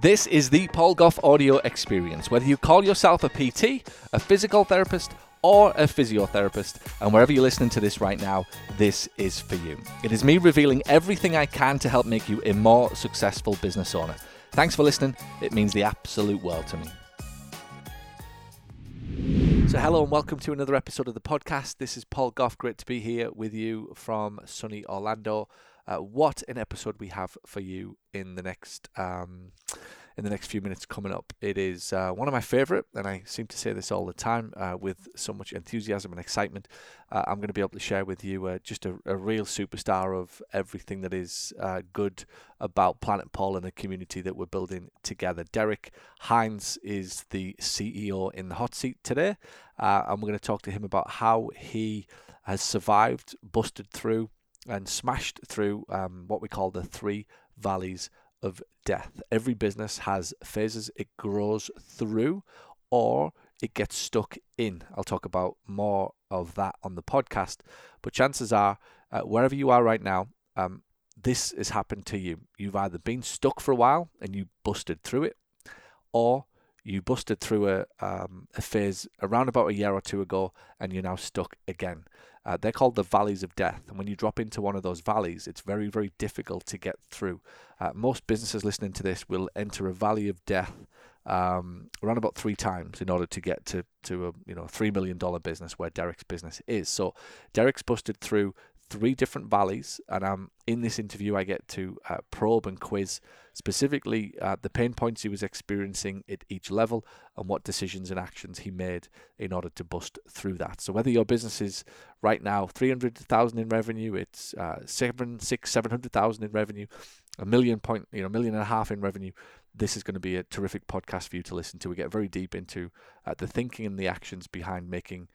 This is the Paul Gough audio experience. Whether you call yourself a PT, a physical therapist, or a physiotherapist, and wherever you're listening to this right now, this is for you. It is me revealing everything I can to help make you a more successful business owner. Thanks for listening. It means the absolute world to me. So hello and welcome to another episode of the podcast. This is Paul Gough. Great to be here with you from sunny Orlando. What an episode we have for you in the next few minutes coming up. It is one of my favorite, and I seem to say this all the time with so much enthusiasm and excitement. I'm going to be able to share with you just a real superstar of everything that is good about Planet Paul and the community that we're building together. Derek Hines is the CEO in the hot seat today, and we're going to talk to him about how he has survived, busted through, and smashed through what we call the three valleys of death. Every business has phases it grows through or it gets stuck in. I'll talk about more of that on the podcast, but chances are wherever you are right now, this has happened to you. You've either been stuck for a while and you busted through it, or you busted through a phase around about a year or two ago and you're now stuck again. They're called the valleys of death. And when you drop into one of those valleys, it's very, very difficult to get through. Most businesses listening to this will enter a valley of death around about 3 times in order to get to a $3 million business where Derek's business is. So Derek's busted through 3 different valleys, and in this interview I get to probe and quiz specifically the pain points he was experiencing at each level and what decisions and actions he made in order to bust through that. So whether your business is right now 300,000 in revenue, it's 700,000 in revenue, $1 million and a half in revenue, this is going to be a terrific podcast for you to listen to. We get very deep into the thinking and the actions behind making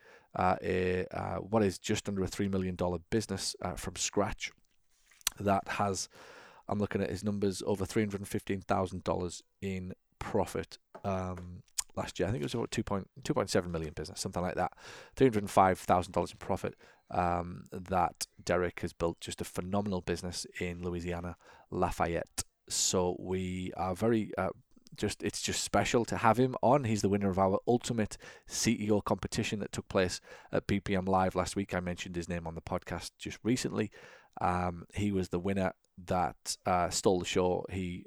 what is just under a $3 million business from scratch that has, I'm looking at his numbers, over $315,000 in profit last year. I think it was about 2.7 million business, something like that. $305,000 in profit. That Derek has built just a phenomenal business in Louisiana, Lafayette. So we are very it's just special to have him on. He's the winner of our ultimate CEO competition that took place at BPM Live last week. I mentioned his name on the podcast just recently. He was the winner that stole the show. He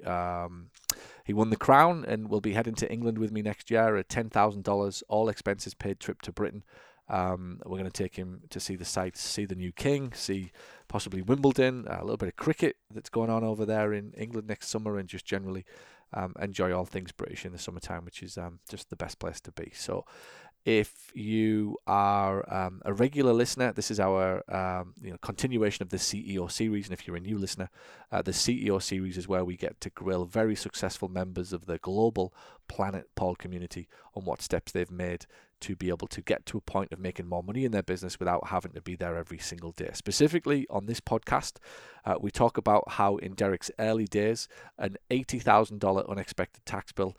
won the crown and will be heading to England with me next year, a $10,000 all expenses paid trip to Britain. We're going to take him to see the sights, see the new king, see possibly Wimbledon, a little bit of cricket that's going on over there in England next summer, and just generally enjoy all things British in the summertime, which is just the best place to be. So if you are a regular listener, this is our continuation of the CEO series. And if you're a new listener, the CEO series is where we get to grill very successful members of the global Planet Paul community on what steps they've made to be able to get to a point of making more money in their business without having to be there every single day. Specifically on this podcast, we talk about how in Derek's early days, an $80,000 unexpected tax bill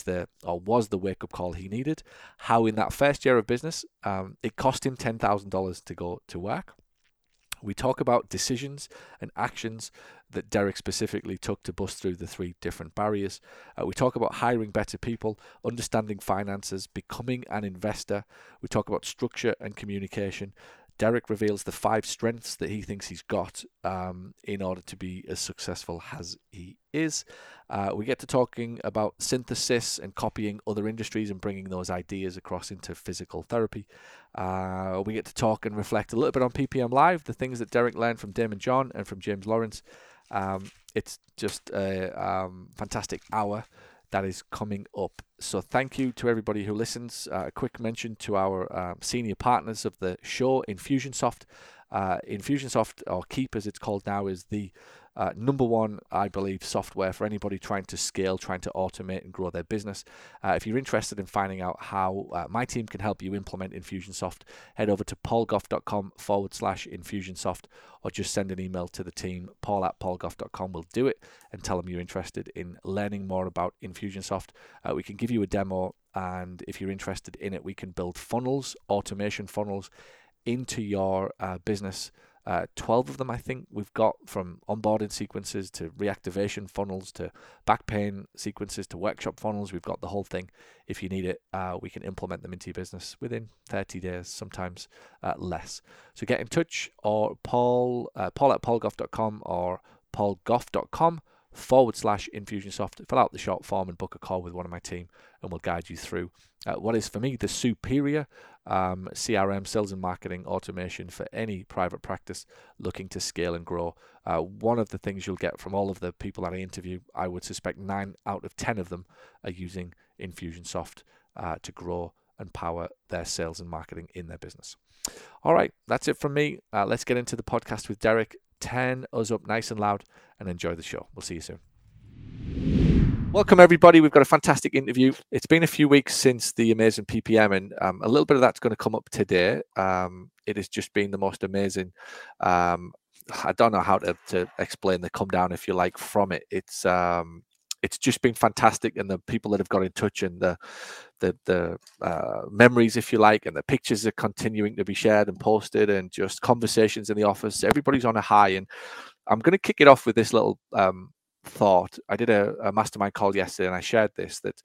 was the wake-up call he needed. How in that first year of business, it cost him $10,000 to go to work. We talk about decisions and actions that Derek specifically took to bust through the 3 different barriers. We talk about hiring better people, understanding finances, becoming an investor. We talk about structure and communication. Derek reveals the 5 strengths that he thinks he's got in order to be as successful as he is. We get to talking about synthesis and copying other industries and bringing those ideas across into physical therapy. We get to talk and reflect a little bit on PPM Live, the things that Derek learned from Damon John and from James Lawrence. It's just a fantastic hour that is coming up. So thank you to everybody who listens. A quick mention to our senior partners of the show, Infusionsoft. Infusionsoft, or Keep as it's called now, is the number one, I believe, software for anybody trying to scale, trying to automate and grow their business. If you're interested in finding out how my team can help you implement Infusionsoft, head over to paulgough.com/Infusionsoft, or just send an email to the team, paul@paulgough.com. We'll do it and tell them you're interested in learning more about Infusionsoft. We can give you a demo, and if you're interested in it, we can build funnels, automation funnels, into your business 12 of them, I think, we've got, from onboarding sequences to reactivation funnels to back pain sequences to workshop funnels. We've got the whole thing. If you need it, we can implement them into your business within 30 days, sometimes less. So get in touch, or Paul at paulgoff.com or paulgoff.com/Infusionsoft. Fill out the short form and book a call with one of my team, and we'll guide you through what is, for me, the superior CRM, sales and marketing automation for any private practice looking to scale and grow. One of the things you'll get from all of the people that I interview, I would suspect 9 out of 10 of them are using Infusionsoft to grow and power their sales and marketing in their business. All right, that's it from me. Let's get into the podcast with Derek. Turn us up nice and loud and enjoy the show. We'll see you soon. Welcome, everybody. We've got a fantastic interview. It's been a few weeks since the amazing PPM, and a little bit of that's going to come up today. It has just been the most amazing. I don't know how to explain the come down, if you like, from it. It's just been fantastic, and the people that have got in touch, and the memories, if you like, and the pictures are continuing to be shared and posted, and just conversations in the office. Everybody's on a high, and I'm going to kick it off with this little thought. I did a mastermind call yesterday, and I shared this, that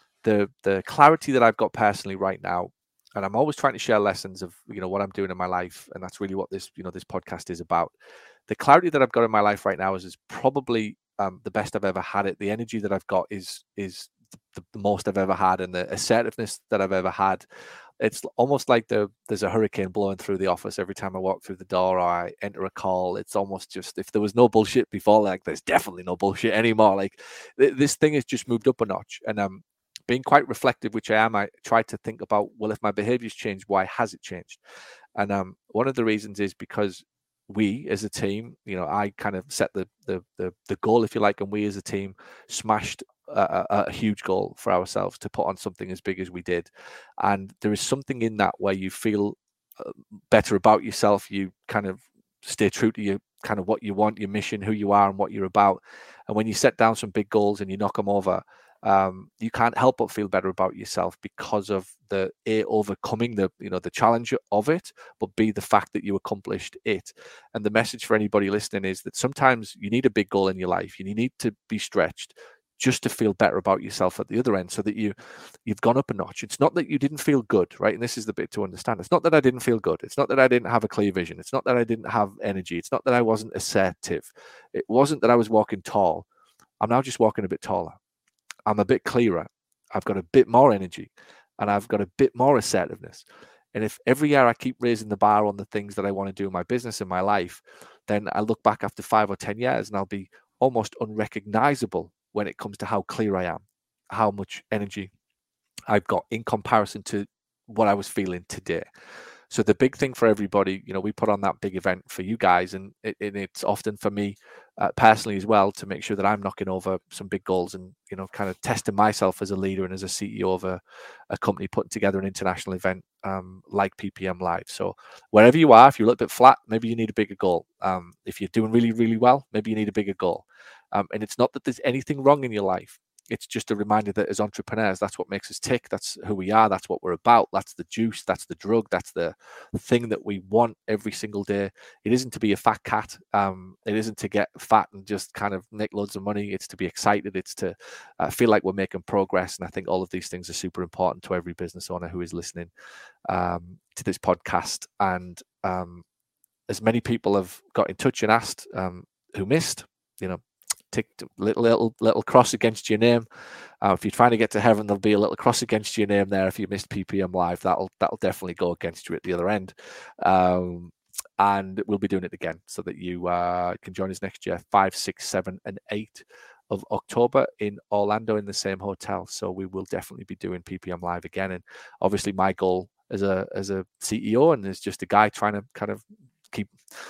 the clarity that I've got personally right now, and I'm always trying to share lessons of what I'm doing in my life, and that's really what this this podcast is about. The clarity that I've got in my life right now is probably the best I've ever had it. The energy that I've got is the most I've ever had, and the assertiveness that I've ever had. It's almost like there's a hurricane blowing through the office every time I walk through the door or I enter a call. It's almost just, if there was no bullshit before, like, there's definitely no bullshit anymore. Like, this thing has just moved up a notch, and being quite reflective, which I am, I try to think about, well, if my behavior's changed, why has it changed? And one of the reasons is because we as a team, I kind of set the goal, if you like, and we as a team smashed a huge goal for ourselves to put on something as big as we did. And there is something in that where you feel better about yourself. You kind of stay true to your kind of what you want, your mission, who you are, and what you're about. And when you set down some big goals and you knock them over, you can't help but feel better about yourself because of the overcoming the challenge of it, but B, the fact that you accomplished it. And the message for anybody listening is that sometimes you need a big goal in your life, and you need to be stretched just to feel better about yourself at the other end, so that you've gone up a notch. It's not that you didn't feel good, right? And this is the bit to understand. It's not that I didn't feel good. It's not that I didn't have a clear vision. It's not that I didn't have energy. It's not that I wasn't assertive. It wasn't that I was walking tall. I'm now just walking a bit taller. I'm a bit clearer. I've got a bit more energy, and I've got a bit more assertiveness. And if every year I keep raising the bar on the things that I want to do in my business, in my life, then I look back after 5 or 10 years and I'll be almost unrecognizable when it comes to how clear I am, how much energy I've got in comparison to what I was feeling today. So the big thing for everybody, we put on that big event for you guys, and it's often for me personally as well, to make sure that I'm knocking over some big goals and, kind of testing myself as a leader and as a CEO of a company putting together an international event like PPM Live. So wherever you are, if you're a little bit flat, maybe you need a bigger goal. If you're doing really, really well, maybe you need a bigger goal. And it's not that there's anything wrong in your life. It's just a reminder that as entrepreneurs, that's what makes us tick. That's who we are. That's what we're about. That's the juice. That's the drug. That's the thing that we want every single day. It isn't to be a fat cat. It isn't to get fat and just kind of make loads of money. It's to be excited. It's to feel like we're making progress. And I think all of these things are super important to every business owner who is listening to this podcast. And as many people have got in touch and asked who missed, ticked little cross against your name. If you're trying to get to heaven, there'll be a little cross against your name there. If you missed PPM Live, that'll definitely go against you at the other end. And we'll be doing it again so that you can join us next year, 5, 6, 7, and 8 of October in Orlando in the same hotel. So we will definitely be doing PPM Live again. And obviously my goal as a CEO and as just a guy trying to kind of keep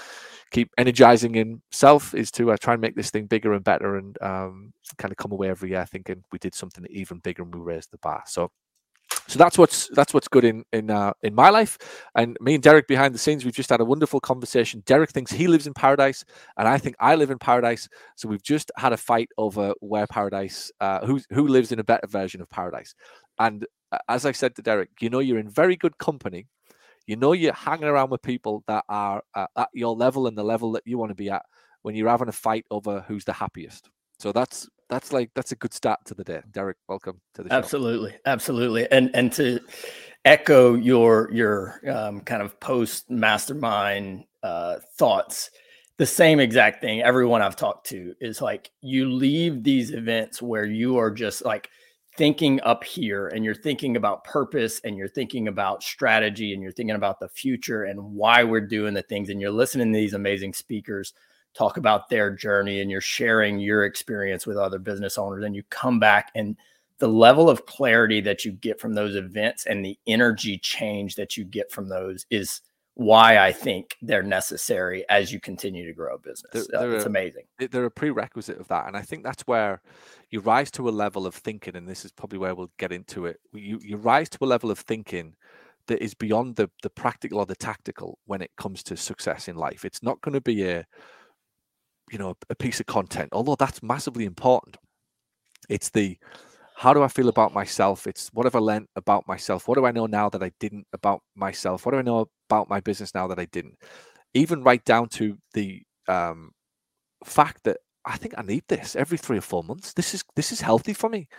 energizing himself is to try and make this thing bigger and better, and kind of come away every year thinking we did something even bigger and we raised the bar. So that's what's good in my life. And me and Derek behind the scenes, we've just had a wonderful conversation. Derek thinks he lives in paradise, and I think I live in paradise. So we've just had a fight over where paradise, who lives in a better version of paradise. And as I said to Derek, you're in very good company. You know you're hanging around with people that are at your level and the level that you want to be at when you're having a fight over who's the happiest. So that's a good start to the day. Derek, welcome to the show. Absolutely. And to echo your kind of post mastermind thoughts, the same exact thing. Everyone I've talked to is like, you leave these events where you are just like thinking up here, and you're thinking about purpose, and you're thinking about strategy, and you're thinking about the future and why we're doing the things, and you're listening to these amazing speakers talk about their journey, and you're sharing your experience with other business owners, and you come back, and the level of clarity that you get from those events and the energy change that you get from those is why I think they're necessary as you continue to grow a business. It's amazing. They're a prerequisite of that. And I think that's where you rise to a level of thinking, and this is probably where we'll get into it. You rise to a level of thinking that is beyond the practical or the tactical when it comes to success in life. It's not going to be a piece of content, although that's massively important. It's the, how do I feel about myself? It's what have I learned about myself? What do I know now that I didn't about myself? What do I know about my business now that I didn't? Even right down to the fact that I think I need this every 3 or 4 months. This is healthy for me.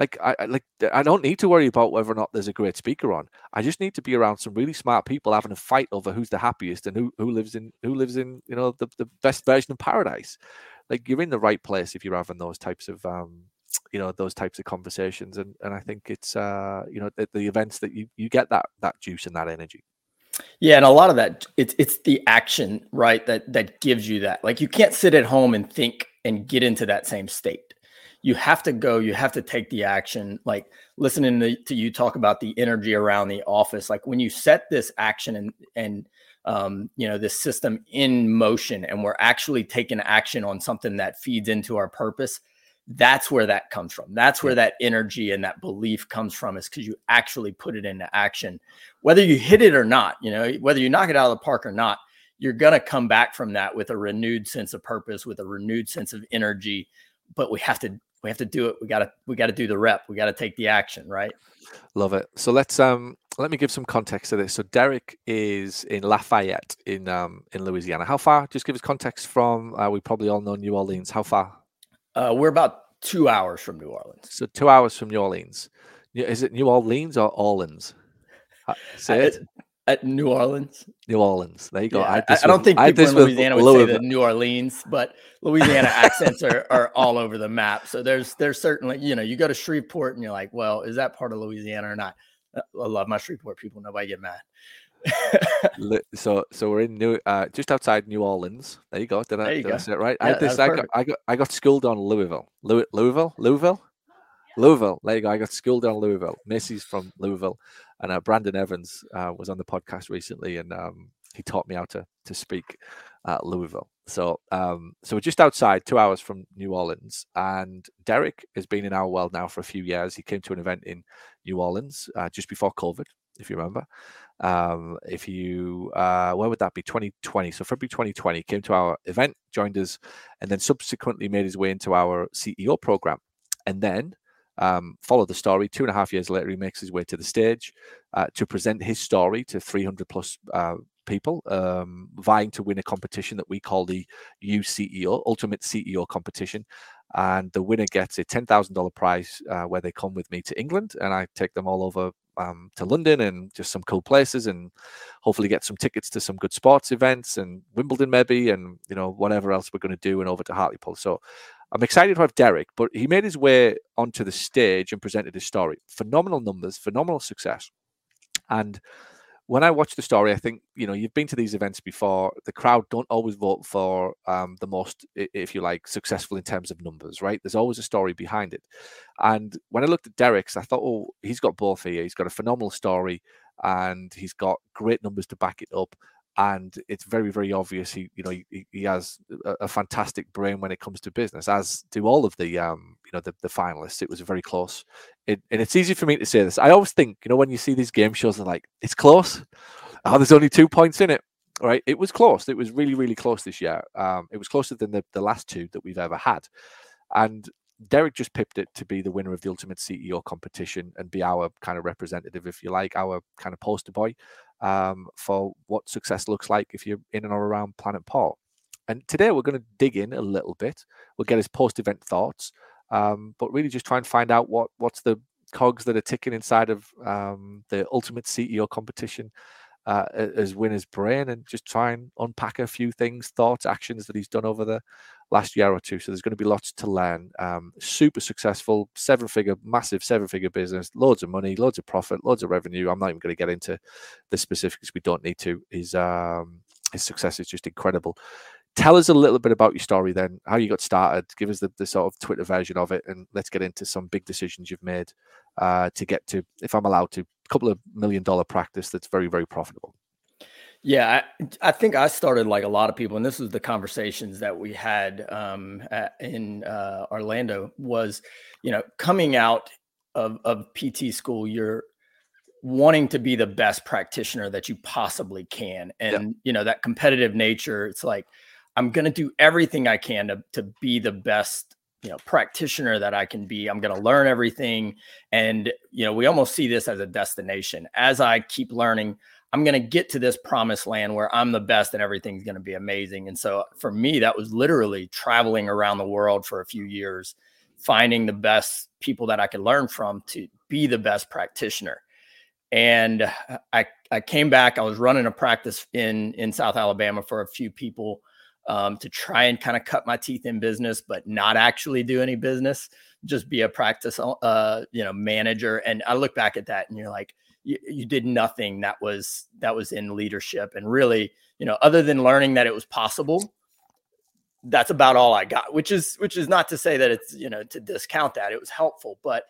I don't need to worry about whether or not there's a great speaker on. I just need to be around some really smart people having a fight over who's the happiest and who lives in the best version of paradise. Like, you're in the right place if you're having those types of conversations, and I think it's the events that you get that juice and that energy. Yeah, and a lot of that, it's the action, right? That gives you that. Like, you can't sit at home and think and get into that same state. You have to go. You have to take the action. Like, listening to you talk about the energy around the office. Like, when you set this action and this system in motion, and we're actually taking action on something that feeds into our purpose, that's where that comes from. That's where that energy and that belief comes from, is because you actually put it into action. Whether you hit it or not, whether you knock it out of the park or not, you're going to come back from that with a renewed sense of purpose, with a renewed sense of energy. But we have to do it. We got to do the rep. We got to take the action, right? Love it. So let me give some context to this. So Derek is in Lafayette in Louisiana. How far? Just give us context from, we probably all know New Orleans. How far? We're about 2 hours from New Orleans. So 2 hours from New Orleans. Is it New Orleans or Orleans? Say it. At New Orleans. New Orleans. There you go. Yeah, I don't think people in Louisiana would say the New Orleans, but Louisiana accents are all over the map. So there's certainly, you go to Shreveport and you're like, well, is that part of Louisiana or not? I love my Shreveport people. Nobody get mad. So we're in just outside New Orleans. There you go. Did I say it right? Yeah, I got schooled on Louisville. Louisville. There you go. I got schooled on Louisville. Macy's from Louisville, and Brandon Evans was on the podcast recently, and he taught me how to speak Louisville. So we're just outside, 2 hours from New Orleans, and Derek has been in our world now for a few years. He came to an event in New Orleans just before COVID, if you remember. Where would that be? 2020. So February 2020, came to our event, joined us, and then subsequently made his way into our CEO program. And then follow the story. 2.5 years later, he makes his way to the stage to present his story to 300 plus people vying to win a competition that we call the UCEO, Ultimate CEO Competition. And the winner gets a $10,000 prize where they come with me to England, and I take them all over to London and just some cool places, and hopefully get some tickets to some good sports events and Wimbledon maybe, and whatever else we're going to do, and over to Hartlepool. So I'm excited to have Derek, but he made his way onto the stage and presented his story. Phenomenal numbers, phenomenal success. And when I watch the story, I think, you've been to these events before. The crowd don't always vote for the most, if you like, successful in terms of numbers, right? There's always a story behind it. And when I looked at Derek's, I thought, oh, he's got both here. He's got a phenomenal story, and he's got great numbers to back it up. And it's very, very obvious he has a fantastic brain when it comes to business, as do all of the the finalists. It was very close, and it's easy for me to say this. I always think, when you see these game shows, they're like, it's close. Oh, there's only 2 points in it, right? It was close. It was really, really close this year. It was closer than the last two that we've ever had. And Derek just pipped it to be the winner of the Ultimate CEO competition and be our kind of representative, if you like, our kind of poster boy for what success looks like if you're in and or around Planet Paul. And today we're going to dig in a little bit. We'll get his post-event thoughts, but really just try and find out what's the cogs that are ticking inside of the Ultimate CEO competition as Winner's brain, and just try and unpack a few things, thoughts, actions that he's done over the last year or two. So there's going to be lots to learn. Super successful, massive seven-figure business, loads of money, loads of profit, loads of revenue. I'm not even going to get into the specifics. We don't need to. His success is just incredible. Tell us a little bit about your story then, how you got started. Give us the sort of Twitter version of it, and let's get into some big decisions you've made to get to, if I'm allowed to, a couple of $1 million practice that's very, very profitable. Yeah, I think I started like a lot of people, and this was the conversations that we had in Orlando, was, coming out of PT school, you're wanting to be the best practitioner that you possibly can. And, that competitive nature, it's like, I'm going to do everything I can to be the best, practitioner that I can be. I'm going to learn everything. And, we almost see this as a destination. As I keep learning, I'm going to get to this promised land where I'm the best and everything's going to be amazing. And so for me, that was literally traveling around the world for a few years, finding the best people that I could learn from to be the best practitioner. And I came back, I was running a practice in South Alabama for a few people to try and kind of cut my teeth in business, but not actually do any business, just be a practice, manager. And I look back at that and you're like, you did nothing that was in leadership. And really, other than learning that it was possible, that's about all I got, which is not to say that it's, to discount that. It was helpful, but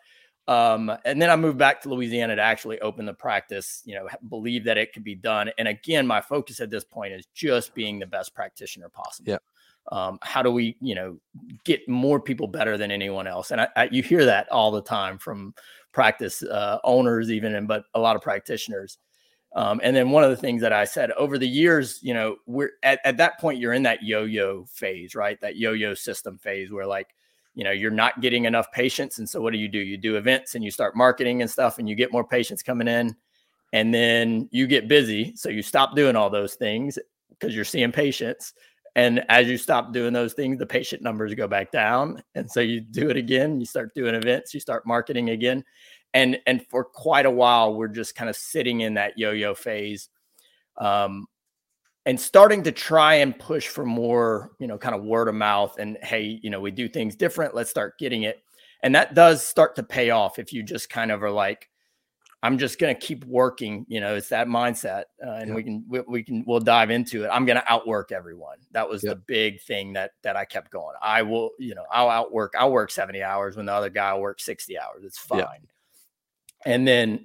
and then I moved back to Louisiana to actually open the practice, believe that it could be done. And again, my focus at this point is just being the best practitioner possible. Yeah. How do we, get more people better than anyone else? And you hear that all the time from practice owners, but a lot of practitioners. And then one of the things that I said over the years, we're at that point, you're in that yo-yo phase, right? That yo-yo system phase where you're not getting enough patients. And so what do? You do events and you start marketing and stuff, and you get more patients coming in, and then you get busy. So you stop doing all those things because you're seeing patients. And as you stop doing those things, the patient numbers go back down. And so you do it again, you start doing events, you start marketing again. And for quite a while, we're just kind of sitting in that yo-yo phase. And starting to try and push for more, kind of word of mouth and, hey, we do things different. Let's start getting it. And that does start to pay off if you just kind of are like, I'm just going to keep working. It's that mindset. And we'll dive into it. I'm going to outwork everyone. That was the big thing that I kept going. I'll work 70 hours when the other guy will work 60 hours. It's fine. Yeah. And then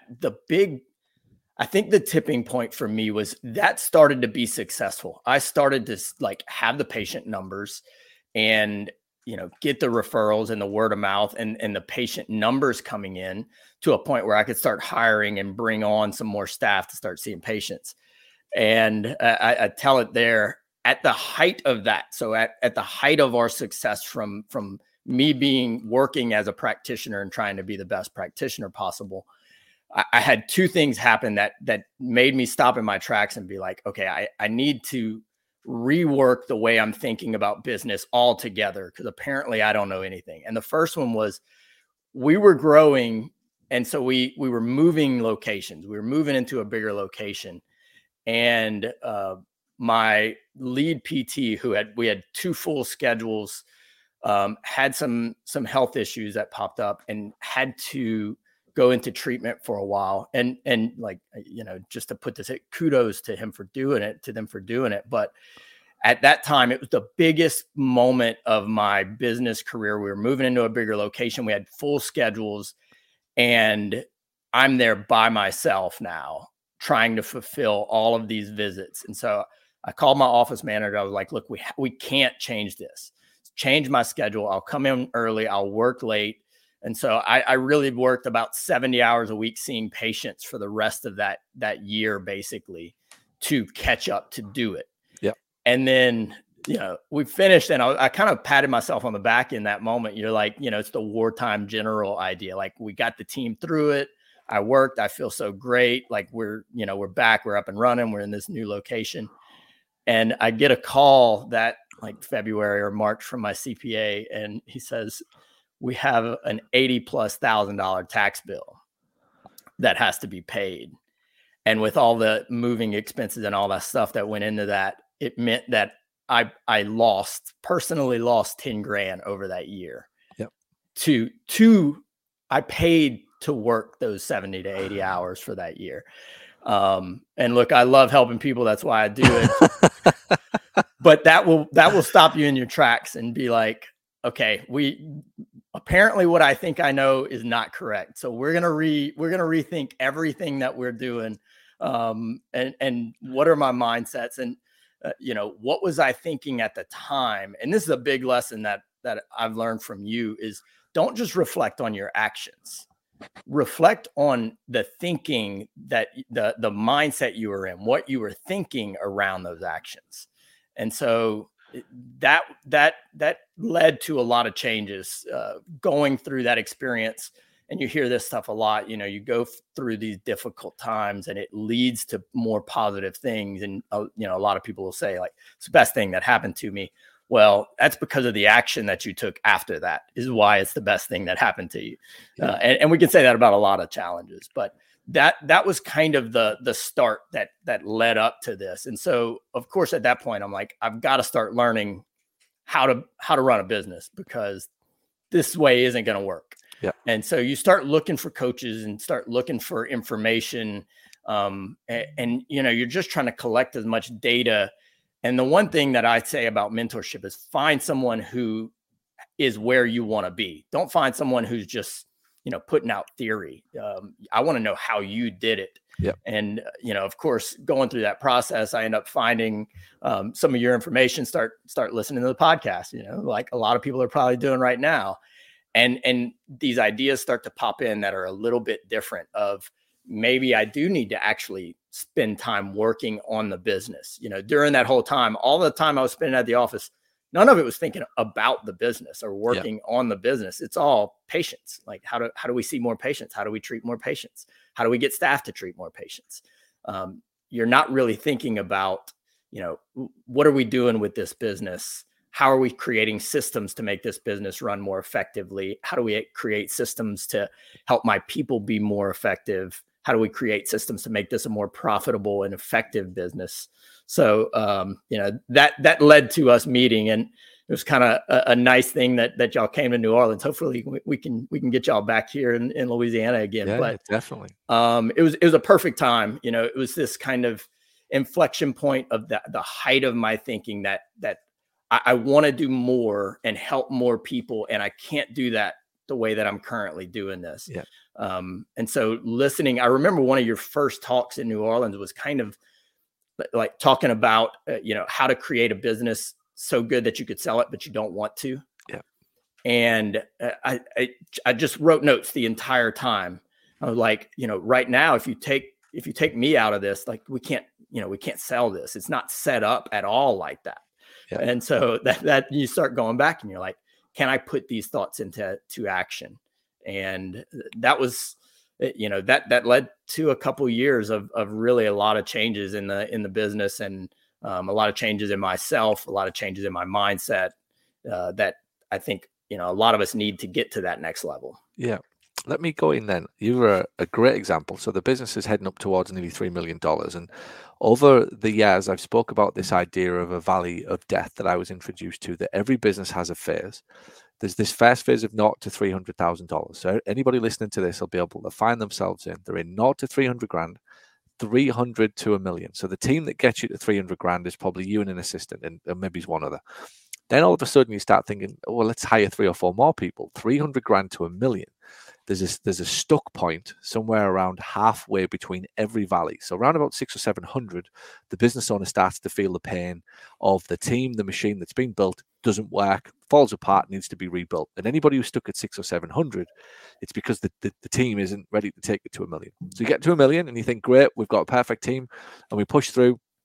I think the tipping point for me was that started to be successful. I started to have the patient numbers and, get the referrals and the word of mouth and the patient numbers coming in to a point where I could start hiring and bring on some more staff to start seeing patients. And I tell it there at the height of that. So at the height of our success from me working as a practitioner and trying to be the best practitioner possible, I had two things happen that made me stop in my tracks and be like, okay, I need to rework the way I'm thinking about business altogether, because apparently I don't know anything. And the first one was we were growing. And so we were moving locations. We were moving into a bigger location. And my lead PT, we had two full schedules, had some health issues that popped up and had to go into treatment for a while. And just to put this, kudos to them for doing it. But at that time, it was the biggest moment of my business career. We were moving into a bigger location. We had full schedules, and I'm there by myself now, trying to fulfill all of these visits. And so I called my office manager. I was like, look, we can't change this. Change my schedule. I'll come in early. I'll work late. And so I really worked about 70 hours a week seeing patients for the rest of that year, basically, to catch up to do it. Yeah. And then we finished, and I kind of patted myself on the back in that moment. You're like, it's the wartime general idea. Like, we got the team through it. I worked. I feel so great. Like, we're back. We're up and running. We're in this new location. And I get a call that like February or March from my CPA. And he says, we have an $80,000+ tax bill that has to be paid. And with all the moving expenses and all that stuff that went into that, it meant that I personally lost 10 grand over that year. Yep. I paid to work those 70 to 80 hours for that year. And look, I love helping people. That's why I do it. But that will stop you in your tracks and be like, okay, apparently what I think I know is not correct. So we're going to rethink everything that we're doing. And what are my mindsets, and what was I thinking at the time? And this is a big lesson that I've learned from you is don't just reflect on your actions. Reflect on the thinking, that the mindset you were in, what you were thinking around those actions. And so that led to a lot of changes going through that experience. And you hear this stuff a lot, you go through these difficult times and it leads to more positive things. And, a lot of people will say, like, it's the best thing that happened to me. Well, that's because of the action that you took after that is why it's the best thing that happened to you. And we can say that about a lot of challenges, but that was kind of the start that led up to this. And so, of course, at that point, I'm like, I've got to start learning how to run a business, because this way isn't going to work. Yeah. And so you start looking for coaches and start looking for information. And you're just trying to collect as much data. And the one thing that I say about mentorship is find someone who is where you want to be. Don't find someone who's just, putting out theory. I want to know how you did it. Yeah. And, of course, going through that process, I end up finding some of your information, start listening to the podcast, like a lot of people are probably doing right now. And these ideas start to pop in that are a little bit different of, maybe I do need to actually spend time working on the business. During that whole time, all the time I was spending at the office, none of it was thinking about the business or working on the business. It's all patients. Like, how do we see more patients? How do we treat more patients? How do we get staff to treat more patients? You're not really thinking about, what are we doing with this business? How are we creating systems to make this business run more effectively? How do we create systems to help my people be more effective? How do we create systems to make this a more profitable and effective business? So, that led to us meeting, and it was kind of a nice thing that y'all came to New Orleans. Hopefully we can get y'all back here in Louisiana again. Yeah, but definitely. It was a perfect time. It was this kind of inflection point of the height of my thinking that I want to do more and help more people. And I can't do that the way that I'm currently doing this. Yeah. And so listening, I remember one of your first talks in New Orleans was kind of like talking about, how to create a business so good that you could sell it, but you don't want to. Yeah. And I just wrote notes the entire time. I was like, right now, if you take me out of this, like, we can't sell this. It's not set up at all like that. Yeah. And so that you start going back and you're like, can I put these thoughts into action? And that was, that led to a couple years of really a lot of changes in the business, and a lot of changes in myself, a lot of changes in my mindset that I think, a lot of us need to get to that next level. Yeah. Let me go in then. You were a great example. So the business is heading up towards nearly $3 million. And over the years, I've spoke about this idea of a valley of death that I was introduced to, that every business has a phase. There's this first phase of $0 to $300,000. So anybody listening to this will be able to find themselves in. They're in $0 to 300 grand, 300 to $1 million. So the team that gets you to 300 grand is probably you and an assistant, and maybe one other. Then all of a sudden you start thinking, oh, well, let's hire 3 or 4 more people, 300 grand to $1 million. There's a stuck point somewhere around halfway between every valley. So around about 600 or 700, the business owner starts to feel the pain of the team, the machine that's been built doesn't work, falls apart, needs to be rebuilt. And anybody who's stuck at 600 or 700, it's because the team isn't ready to take it to $1 million. So you get to $1 million and you think, great, we've got a perfect team, and we push through.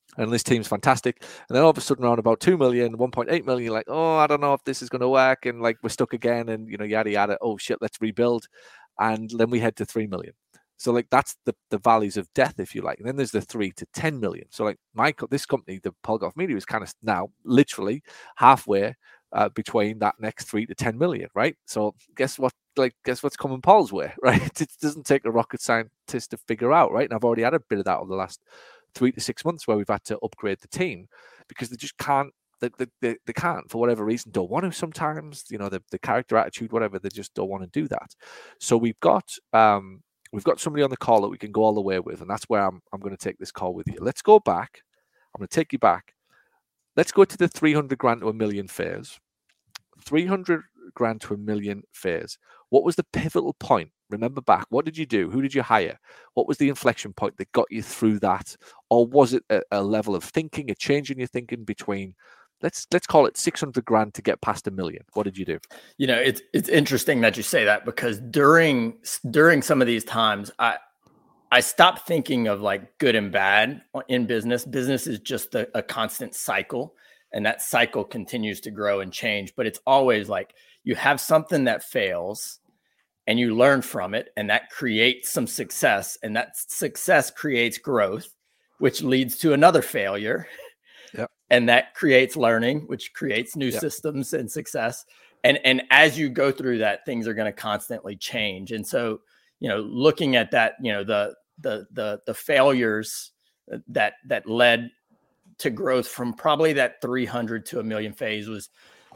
And this team's fantastic. And then all of a sudden, around about 2 million, 1.8 million, you're like, oh, I don't know if this is going to work. And like, we're stuck again. And, yada, yada. Oh, shit, let's rebuild. And then we head to 3 million. So like, that's the valleys of death, if you like. And then there's the 3 to 10 million. So like this company, the Paul Gough Media, is kind of now literally halfway between that next 3 to 10 million, right? So guess what's coming Paul's way, right? It doesn't take a rocket scientist to figure out, right? And I've already had a bit of that over the last 3 to 6 months where we've had to upgrade the team because they just can't. They can't, for whatever reason, don't want to sometimes, the character, attitude, whatever, they just don't want to do that. So we've got somebody on the call that we can go all the way with, and that's where I'm going to take this call with you. Let's go back. I'm going to take you back. Let's go to the 300 grand to $1 million phase. 300 grand to $1 million phase. What was the pivotal point? Remember back. What did you do? Who did you hire? What was the inflection point that got you through that? Or was it a level of thinking, a change in your thinking between, let's call it 600 grand to get past $1 million? What did you do? It's interesting that you say that, because during some of these times, I stopped thinking of like good and bad in business. Business is just a constant cycle, and that cycle continues to grow and change. But it's always like you have something that fails and you learn from it, and that creates some success, and that success creates growth, which leads to another failure. Yep. And that creates learning, which creates new systems and success. And as you go through that, things are going to constantly change. And so, looking at that, the failures that led to growth from probably that 300 to $1 million phase was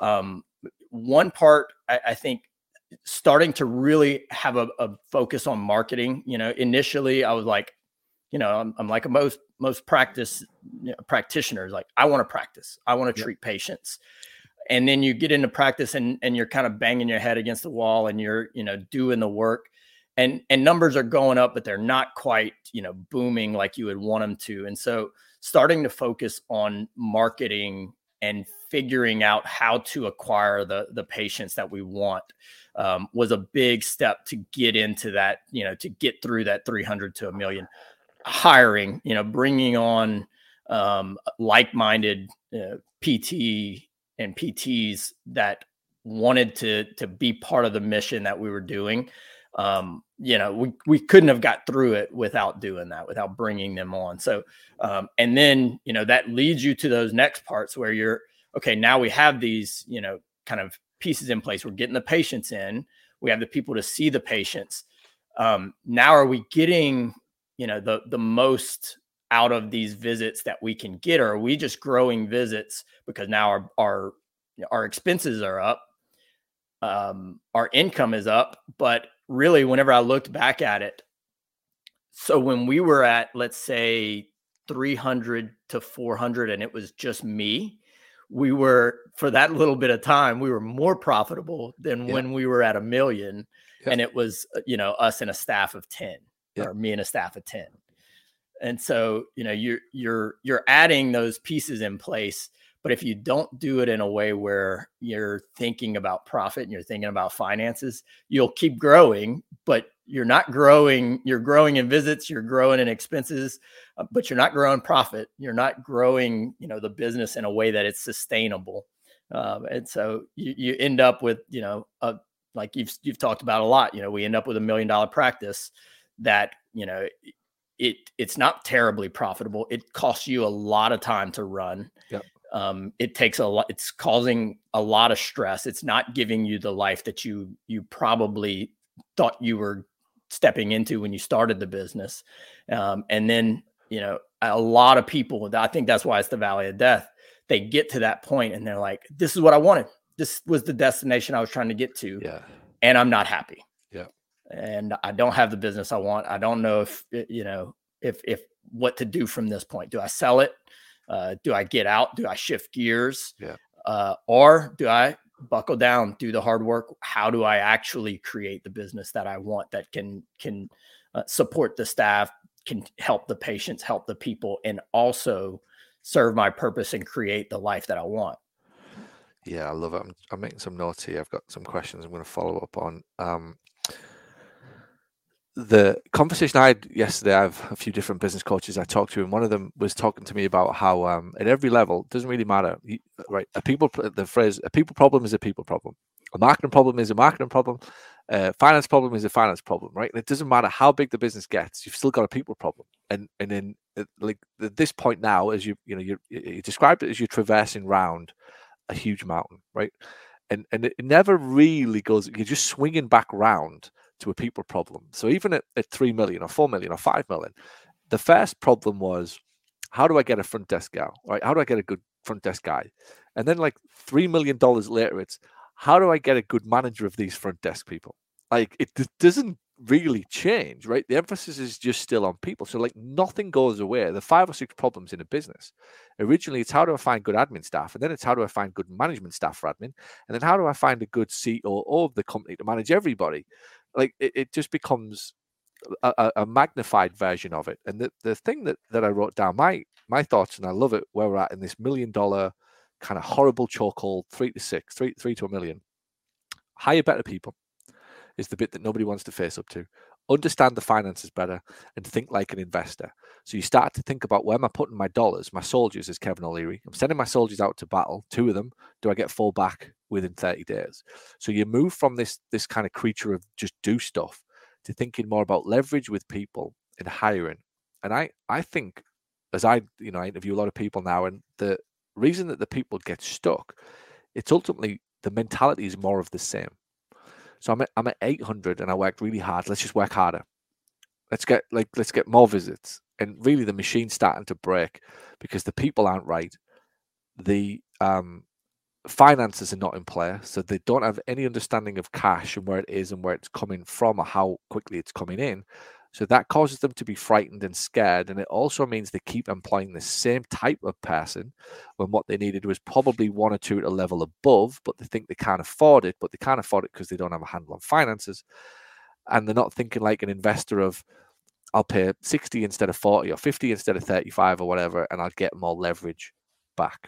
one part. I think starting to really have a focus on marketing. Initially I was like, I'm like most practitioners. Like, I want to practice. I want to treat patients. And then you get into practice and you're kind of banging your head against the wall, and you're, doing the work, and numbers are going up, but they're not quite, booming like you would want them to. And so starting to focus on marketing and figuring out how to acquire the patients that we want was a big step to get into that, to get through that 300 to $1 million. Hiring, bringing on like-minded PT and PTs that wanted to be part of the mission that we were doing. We couldn't have got through it without doing that, without bringing them on. So, and then, that leads you to those next parts where you're, okay, now we have these, kind of pieces in place. We're getting the patients in, we have the people to see the patients. Now are we getting, the most out of these visits that we can get, or are we just growing visits because now our expenses are up, our income is up? But really, whenever I looked back at it, so when we were at, let's say 300 to 400, and it was just me, we were, for that little bit of time, we were more profitable than when we were at $1 million, and it was, us and a staff of 10. Or me and a staff of 10. And so, you're adding those pieces in place, but if you don't do it in a way where you're thinking about profit and you're thinking about finances, you'll keep growing, but you're not growing. You're growing in visits, you're growing in expenses, but you're not growing profit. You're not growing, the business in a way that it's sustainable. And so you end up with, like you've talked about a lot, we end up with $1 million practice that, it's not terribly profitable. It costs you a lot of time to run. Yep. It takes a lot. It's causing a lot of stress. It's not giving you the life that you probably thought you were stepping into when you started the business. And then, a lot of people, I think that's why it's the valley of death. They get to that point and they're like, this is what I wanted. This was the destination I was trying to get to. Yeah. And I'm not happy. Yeah. And I don't have the business I want. I don't know if what to do from this point. Do I sell it? Do I get out? Do I shift gears? Yeah. Or do I buckle down, do the hard work? How do I actually create the business that I want, that can support the staff, can help the patients, help the people, and also serve my purpose and create the life that I want? Yeah, I love it. I'm making some notes here. I've got some questions I'm going to follow up on. the conversation I had yesterday, I have a few different business coaches I talked to, and one of them was talking to me about how at every level, it doesn't really matter, right? The phrase, a people problem is a people problem. A marketing problem is a marketing problem. Finance problem is a finance problem, right? And it doesn't matter how big the business gets, you've still got a people problem. And then like at this point now, as you described it as you're traversing round a huge mountain, right? And it never really goes. You're just swinging back round to a people problem. So even at 3 million or 4 million or 5 million, the first problem was, how do I get a front desk gal, right? How do I get a good front desk guy? And then like $3 million later, it's, how do I get a good manager of these front desk people? Like it doesn't really change, right? The emphasis is just still on people. So like nothing goes away. The 5 or 6 problems in a business, originally it's how do I find good admin staff, and then it's how do I find good management staff for admin, and then how do I find a good COO of the company to manage everybody? Like it just becomes a magnified version of it. And the thing that I wrote down, my thoughts, and I love it, where we're at in this $1 million kind of horrible chokehold, 3 to 6, 3 to $1 million. Hire better people is the bit that nobody wants to face up to. Understand the finances better and think like an investor. So you start to think about, where am I putting my dollars, my soldiers, as Kevin O'Leary. I'm sending my soldiers out to battle, 2 of them. Do I get 4 back within 30 days? So you move from this kind of creature of just do stuff to thinking more about leverage with people and hiring. And I think, as I interview a lot of people now, and the reason that the people get stuck, it's ultimately the mentality is more of the same. So I'm at 800 and I worked really hard. Let's just work harder. Let's get more visits. And really the machine's starting to break because the people aren't right. The finances are not in play. So they don't have any understanding of cash and where it is and where it's coming from or how quickly it's coming in. So that causes them to be frightened and scared. And it also means they keep employing the same type of person when what they needed was probably 1 or 2 at a level above, but they think they can't afford it, but they can't afford it because they don't have a handle on finances. And they're not thinking like an investor of, I'll pay 60 instead of 40 or 50 instead of 35 or whatever, and I'll get more leverage back.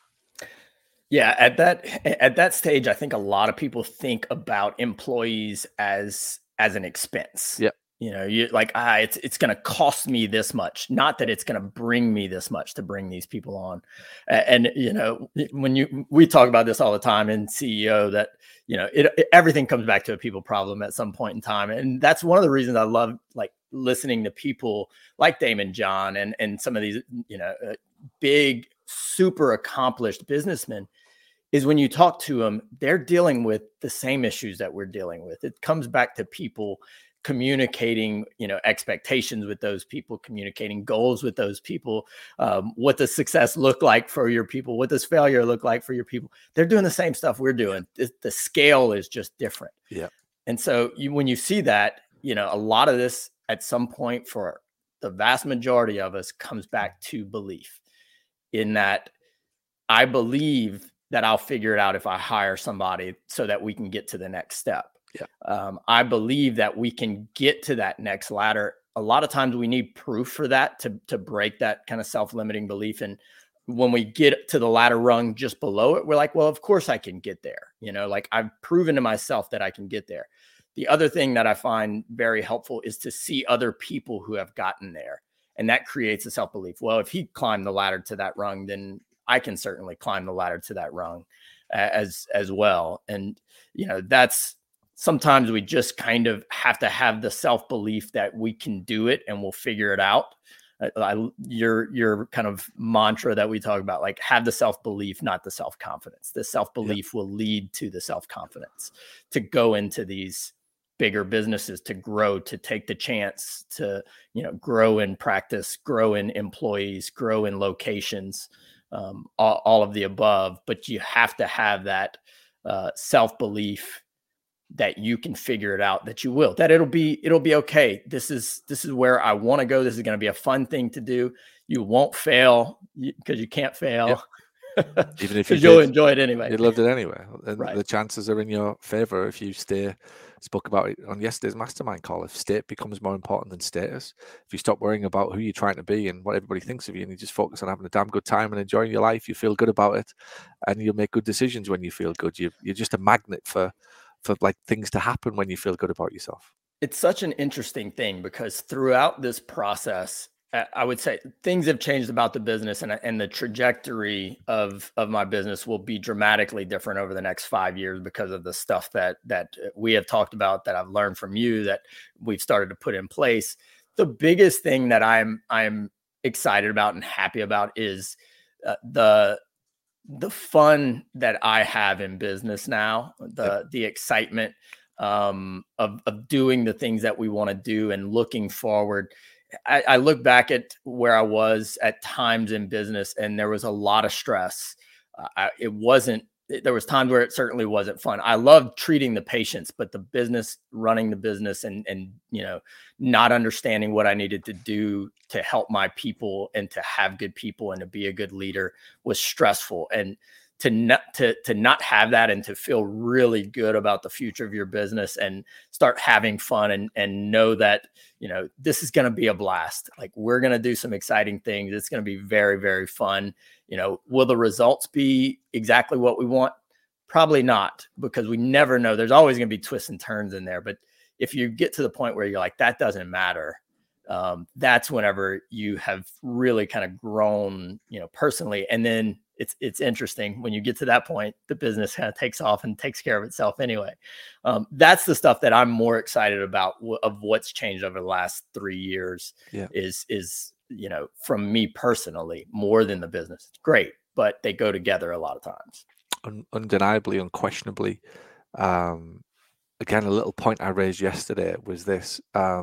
Yeah, at that stage, I think a lot of people think about employees as an expense. Yeah. You're like, it's going to cost me this much, not that it's going to bring me this much to bring these people on. And, when we talk about this all the time in CEO, that, everything comes back to a people problem at some point in time. And that's one of the reasons I love like listening to people like Daymond John and some of these, big, super accomplished businessmen, is when you talk to them, they're dealing with the same issues that we're dealing with. It comes back to people communicating, expectations with those people, communicating goals with those people. What does success look like for your people? What does failure look like for your people? They're doing the same stuff we're doing. The scale is just different. Yeah. And so when you see that, a lot of this at some point for the vast majority of us comes back to belief, in that I believe that I'll figure it out if I hire somebody so that we can get to the next step. Yeah. I believe that we can get to that next ladder. A lot of times we need proof for that to break that kind of self-limiting belief. And when we get to the ladder rung just below it, we're like, well, of course I can get there. Like I've proven to myself that I can get there. The other thing that I find very helpful is to see other people who have gotten there. And that creates a self-belief. Well, if he climbed the ladder to that rung, then I can certainly climb the ladder to that rung as well. And, that's, sometimes we just kind of have to have the self-belief that we can do it and we'll figure it out. Your kind of mantra that we talk about, like have the self-belief, not the self-confidence. The self-belief will lead to the self-confidence to go into these bigger businesses, to grow, to take the chance to, grow in practice, grow in employees, grow in locations, all of the above. But you have to have that self-belief that you can figure it out, that you will, that it'll be okay. This is where I want to go. This is going to be a fun thing to do. You won't fail because you can't fail. Yeah. Even if you'll enjoy it anyway. You loved it anyway. And right. The chances are in your favor if you stay. Spoke about it on yesterday's mastermind call. If state becomes more important than status, if you stop worrying about who you're trying to be and what everybody thinks of you, and you just focus on having a damn good time and enjoying your life, you feel good about it, and you'll make good decisions when you feel good. You're just a magnet for like things to happen when you feel good about yourself. it's such an interesting thing because throughout this process, I would say things have changed about the business, and the trajectory of my business will be dramatically different over the next 5 years because of the stuff that we have talked about, that I've learned from you, that we've started to put in place. The biggest thing that I'm excited about and happy about is the fun that I have in business now, the excitement of doing the things that we want to do and looking forward. I look back at where I was at times in business, and there was a lot of stress. There was times where it certainly wasn't fun. I loved treating the patients, but the business, running the business and not understanding what I needed to do to help my people and to have good people and to be a good leader was stressful. And to not have that and to feel really good about the future of your business and start having fun and know that, this is going to be a blast. Like, we're going to do some exciting things. It's going to be very, very fun. Will the results be exactly what we want? Probably not, because we never know. There's always going to be twists and turns in there. But if you get to the point where you're like, that doesn't matter, that's whenever you have really kind of grown, personally. And then it's interesting when you get to that point, the business kind of takes off and takes care of itself anyway. That's the stuff that I'm more excited about of what's changed over the last 3 years. Is from me personally, more than the business. It's great, but they go together a lot of times. Undeniably, unquestionably. Again, a little point I raised yesterday was this.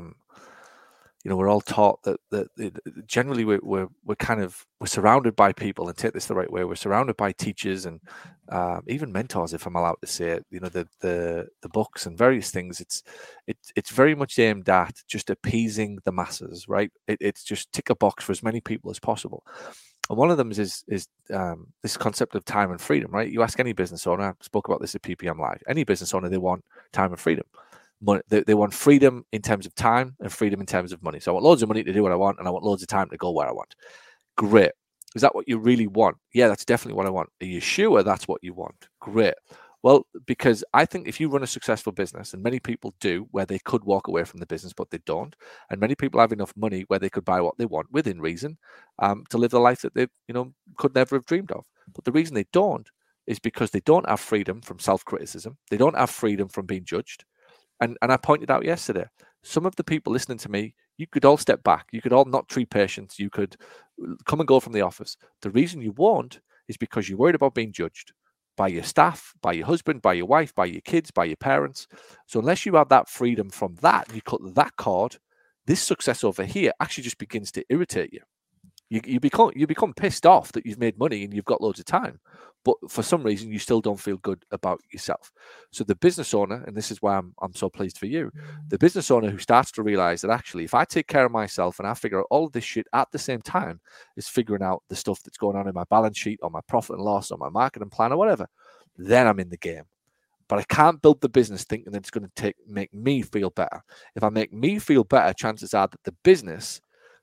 We're all taught that generally we're surrounded by people, and take this the right way. We're surrounded by teachers and even mentors, if I'm allowed to say it. The books and various things. It's very much aimed at just appeasing the masses, right? It's just tick a box for as many people as possible. And one of them is this concept of time and freedom, right? You ask any business owner. I spoke about this at PPM Live. Any business owner, they want time and freedom. Money, they want freedom in terms of time and freedom in terms of money. So I want loads of money to do what I want, and I want loads of time to go where I want. Great. Is that what you really want? Yeah, that's definitely what I want. Are you sure that's what you want? Great. Well, because I think if you run a successful business, and many people do, where they could walk away from the business, but they don't, and many people have enough money where they could buy what they want within reason, to live the life that they could never have dreamed of. But the reason they don't is because they don't have freedom from self-criticism. They don't have freedom from being judged. And I pointed out yesterday, some of the people listening to me, you could all step back. You could all not treat patients. You could come and go from the office. The reason you won't is because you're worried about being judged by your staff, by your husband, by your wife, by your kids, by your parents. So unless you have that freedom from that, you cut that cord, this success over here actually just begins to irritate you. You become pissed off that you've made money and you've got loads of time, but for some reason you still don't feel good about yourself. So the business owner, and this is why I'm so pleased for you, the business owner who starts to realize that actually if I take care of myself and I figure out all of this shit at the same time as figuring out the stuff that's going on in my balance sheet or my profit and loss or my marketing plan or whatever, then I'm in the game. But I can't build the business thinking that it's going to make me feel better. If I make me feel better, chances are that the business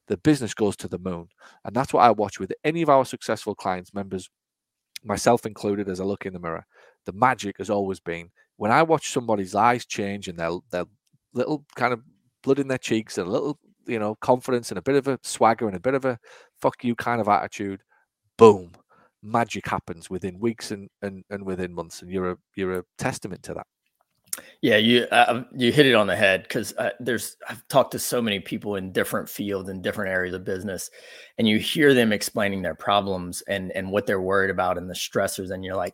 goes to the moon. And that's what I watch with any of our successful clients, members, myself included, as I look in the mirror. The magic has always been when I watch somebody's eyes change and their little kind of blood in their cheeks and a little, confidence and a bit of a swagger and a bit of a fuck you kind of attitude, boom, magic happens within weeks and within months. And you're a testament to that. Yeah, you hit it on the head, because I've talked to so many people in different fields and different areas of business, and you hear them explaining their problems and what they're worried about and the stressors, and you're like,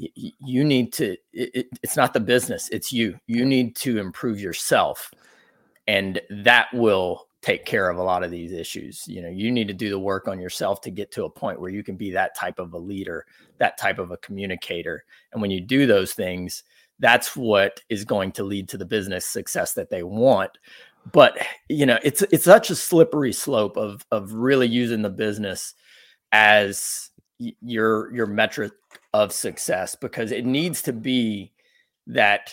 you need to. It's not the business; it's you. You need to improve yourself, and that will take care of a lot of these issues. You need to do the work on yourself to get to a point where you can be that type of a leader, that type of a communicator, and when you do those things, that's what is going to lead to the business success that they want. But, it's such a slippery slope of really using the business as your metric of success, because it needs to be that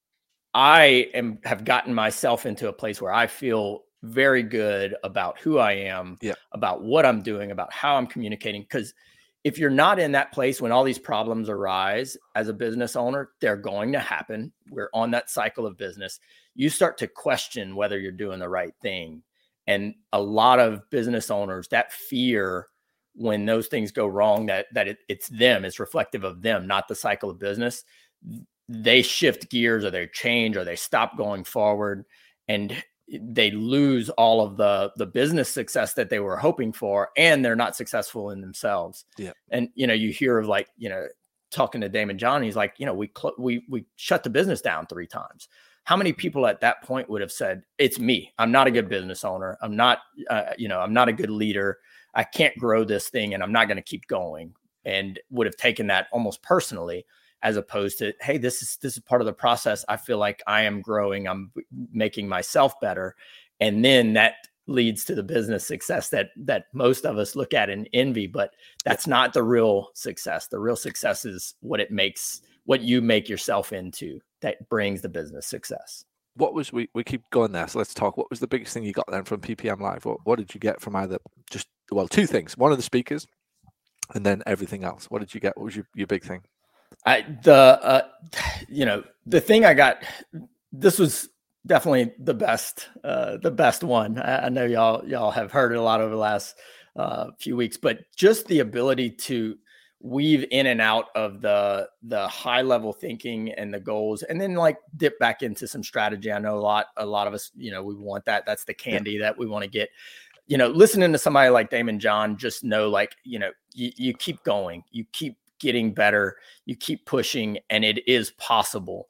I have gotten myself into a place where I feel very good about who I am, about what I'm doing, about how I'm communicating. Because if you're not in that place when all these problems arise as a business owner, they're going to happen. We're on that cycle of business. You start to question whether you're doing the right thing. And a lot of business owners, that fear when those things go wrong, that it's them, it's reflective of them, not the cycle of business. They shift gears, or they change, or they stop going forward, and they lose all of the business success that they were hoping for, and they're not successful in themselves. Yeah. And, you hear of, like, talking to Daymond John, he's like, we shut the business down 3 times. How many people at that point would have said, it's me, I'm not a good business owner, I'm not, I'm not a good leader, I can't grow this thing, and I'm not going to keep going, and would have taken that almost personally, as opposed to, hey, this is part of the process. I feel like I am growing, I'm making myself better. And then that leads to the business success that most of us look at and envy, but that's not the real success. The real success is what you make yourself into, that brings the business success. What was, we keep going there, so let's talk. What was the biggest thing you got then from PPM Live? What did you get from either, just, well, 2 things, one of the speakers and then everything else? What did you get? What was your big thing? The thing I got, this was definitely the best one. I know y'all have heard it a lot over the last few weeks, but just the ability to weave in and out of the high level thinking and the goals, and then like dip back into some strategy. I know a lot of us, we want that. That's the candy that we want to get. Listening to somebody like Daymond John, just know, like, you keep going, you keep getting better, you keep pushing, and it is possible.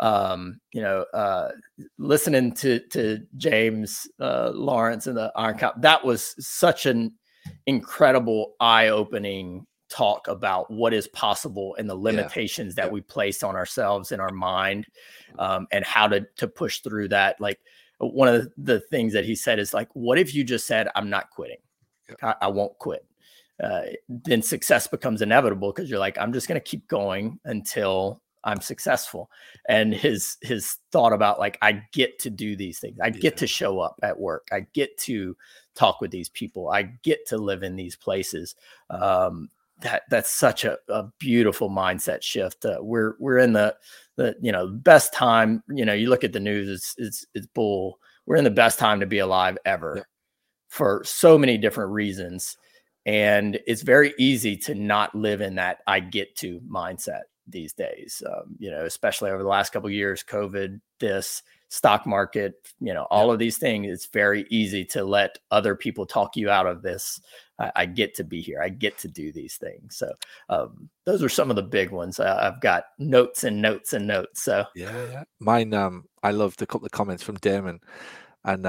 Listening to James Lawrence and the Iron Cup, that was such an incredible eye-opening talk about what is possible and the limitations that we place on ourselves in our mind, and how to push through that. Like, one of the things that he said is, like, what if you just said, I'm not quitting, I won't quit. Then success becomes inevitable, because you're like, I'm just going to keep going until I'm successful. And his thought about, like, I get to do these things. I get to show up at work. I get to talk with these people. I get to live in these places. That's such a beautiful mindset shift. We're in the best time. You look at the news, it's bull. We're in the best time to be alive ever, for so many different reasons. And it's very easy to not live in that I get to mindset these days, especially over the last couple of years, COVID, this stock market, all of these things. It's very easy to let other people talk you out of this. I get to be here. I get to do these things. So those are some of the big ones. I've got notes and notes and notes. So mine. I loved a couple of comments from Damon, and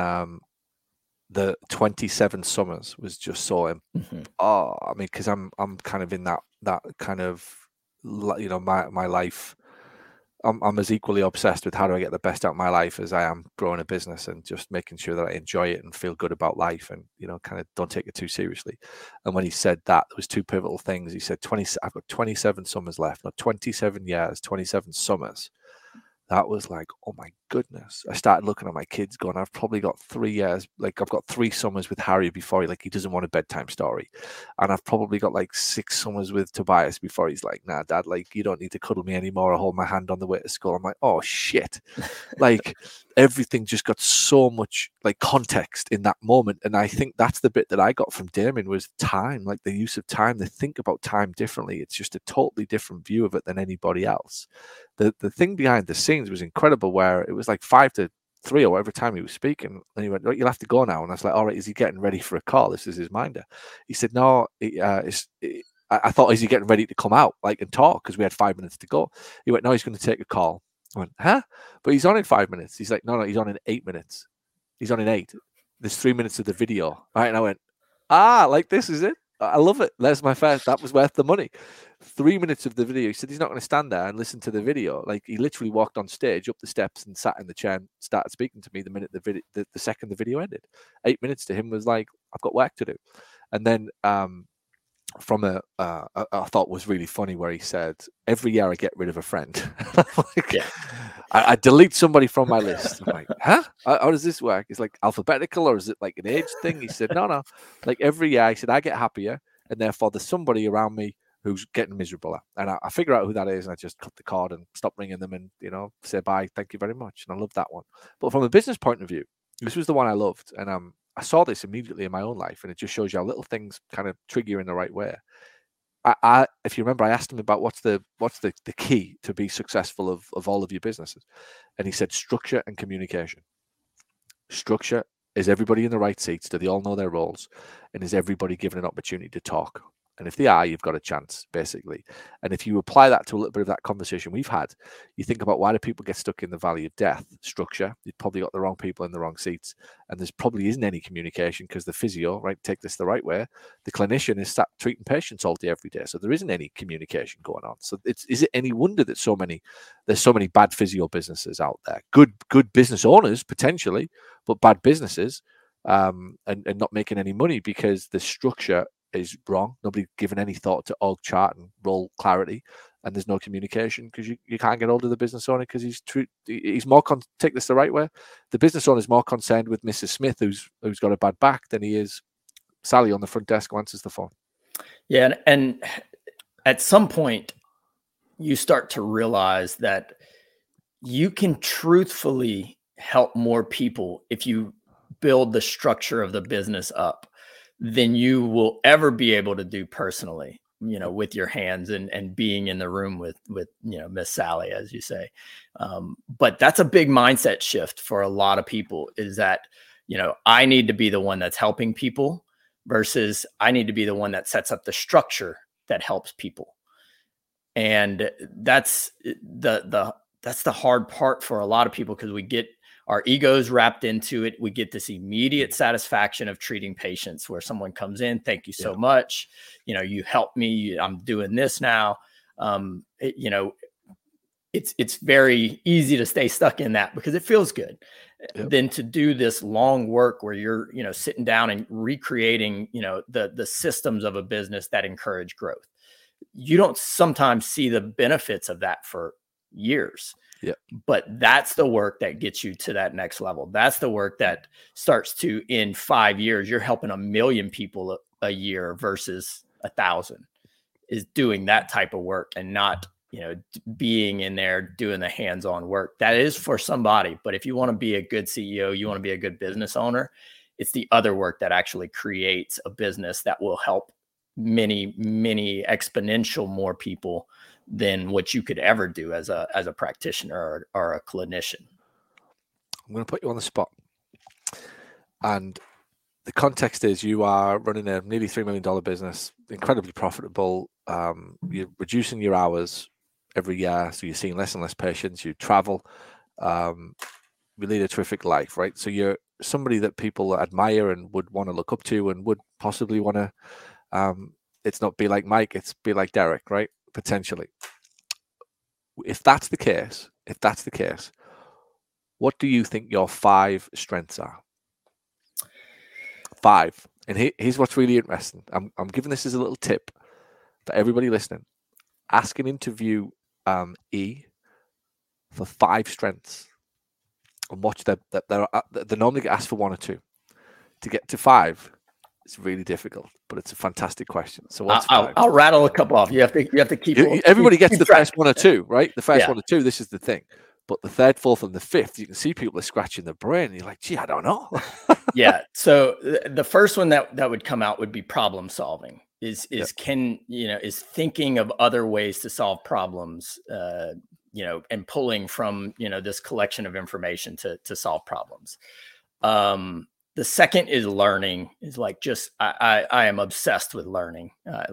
the 27 summers was just so. Because I'm kind of in that kind of, my life. I'm as equally obsessed with how do I get the best out of my life as I am growing a business and just making sure that I enjoy it and feel good about life, and kind of don't take it too seriously. And when he said that, there was 2 pivotal things. He said, I've got 27 summers left, not 27 years, 27 summers. That was like, oh my goodness. I started looking at my kids going, I've probably got 3 years. Like, I've got 3 summers with Harry before he doesn't want a bedtime story. And I've probably got like 6 summers with Tobias before he's like, nah, Dad, like, you don't need to cuddle me anymore or hold my hand on the way to school. I'm like, oh shit. Like, everything just got so much like context in that moment. And I think that's the bit that I got from Damon, was time, like the use of time. They think about time differently. It's just a totally different view of it than anybody else. The thing behind the scenes was incredible, where it was like 5 to 3 or whatever time he was speaking, and he went, right, you'll have to go now. And I was like, all right, is he getting ready for a call? This is his minder. He said, no, I thought, is he getting ready to come out and talk, because we had 5 minutes to go. He went, no, he's going to take a call. I went, huh? But he's on in 5 minutes. He's like, no, he's on in 8 minutes. He's on in 8. There's 3 minutes of the video. All right, and I went, like, this is it. I love it. That's my first. That was worth the money. 3 minutes of the video. He said he's not going to stand there and listen to the video. Like, he literally walked on stage, up the steps, and sat in the chair and started speaking to me the minute the second the video ended. 8 minutes to him was like, I've got work to do. And then from I thought was really funny, where he said, every year I get rid of a friend. I delete somebody from my list. I'm like, huh? How does this work? It's like alphabetical, or is it like an age thing? He said, no. Like, every year, he said, I get happier. and therefore there's somebody around me who's getting miserable. And I figure out who that is, and I just cut the cord and stop ringing them and, say bye, thank you very much. And I love that one. But from a business point of view, this was the one I loved. And I saw this immediately in my own life, and it just shows you how little things kind of trigger you in the right way. If you remember, I asked him about what's the key to be successful of all of your businesses. And he said structure and communication. Structure. Is everybody in the right seats? Do they all know their roles? And is everybody given an opportunity to talk? And if they are, you've got a chance, basically. And if you apply that to a little bit of that conversation we've had, you think about, why do people get stuck in the valley of death? Structure. You've probably got the wrong people in the wrong seats. And there's probably isn't any communication, because the physio, right, take this the right way, the clinician is sat treating patients all day, every day. So there isn't any communication going on. So is it any wonder that there's so many bad physio businesses out there? Good business owners, potentially, but bad businesses, and not making any money because the structure is wrong. Nobody given any thought to org chart and role clarity, and there's no communication, because you can't get hold of the business owner, because he's more take this the right way. The business owner is more concerned with Mrs. Smith, who's got a bad back, than he is Sally on the front desk who answers the phone. Yeah, and at some point, you start to realize that you can truthfully help more people if you build the structure of the business up than you will ever be able to do personally, with your hands and being in the room with Miss Sally, as you say. But that's a big mindset shift for a lot of people, is that, I need to be the one that's helping people versus I need to be the one that sets up the structure that helps people. And that's the hard part for a lot of people, because we get our egos wrapped into it. We get this immediate satisfaction of treating patients, where someone comes in, thank you so much. You helped me. I'm doing this now. It's very easy to stay stuck in that because it feels good. Yep. Than to do this long work where you're, sitting down and recreating, the systems of a business that encourage growth. You don't sometimes see the benefits of that for years. Yeah. But that's the work that gets you to that next level. That's the work that starts to, in 5 years, you're helping 1 million people a year versus 1,000, is doing that type of work, and not, being in there doing the hands-on work. That is for somebody. But if you want to be a good CEO, you want to be a good business owner, it's the other work that actually creates a business that will help many, many exponential more people than what you could ever do as a practitioner or a clinician. I'm going to put you on the spot. And the context is, you are running a nearly $3 million business, incredibly profitable. You're reducing your hours every year, so you're seeing less and less patients. You travel. You lead a terrific life, right? So you're somebody that people admire and would want to look up to, and would possibly want to, it's not be like Mike, it's be like Derek, right? Potentially. If that's the case, what do you think your 5 strengths are? 5. And here's what's really interesting. I'm giving this as a little tip for everybody listening. Ask an interview E for 5 strengths, and watch they normally get asked for 1 or 2. To get to 5, it's really difficult, but it's a fantastic question. So what's 5? I'll rattle a couple off. You have to keep. Everybody gets the first 1 or 2, right? The first 1 or 2. This is the thing. But the 3rd, 4th, and the 5th, you can see people are scratching their brain. And you're like, gee, I don't know. Yeah. So the first one that would come out would be problem solving. Is thinking of other ways to solve problems. And pulling from this collection of information to solve problems. The second is learning. Is like, just I am obsessed with learning.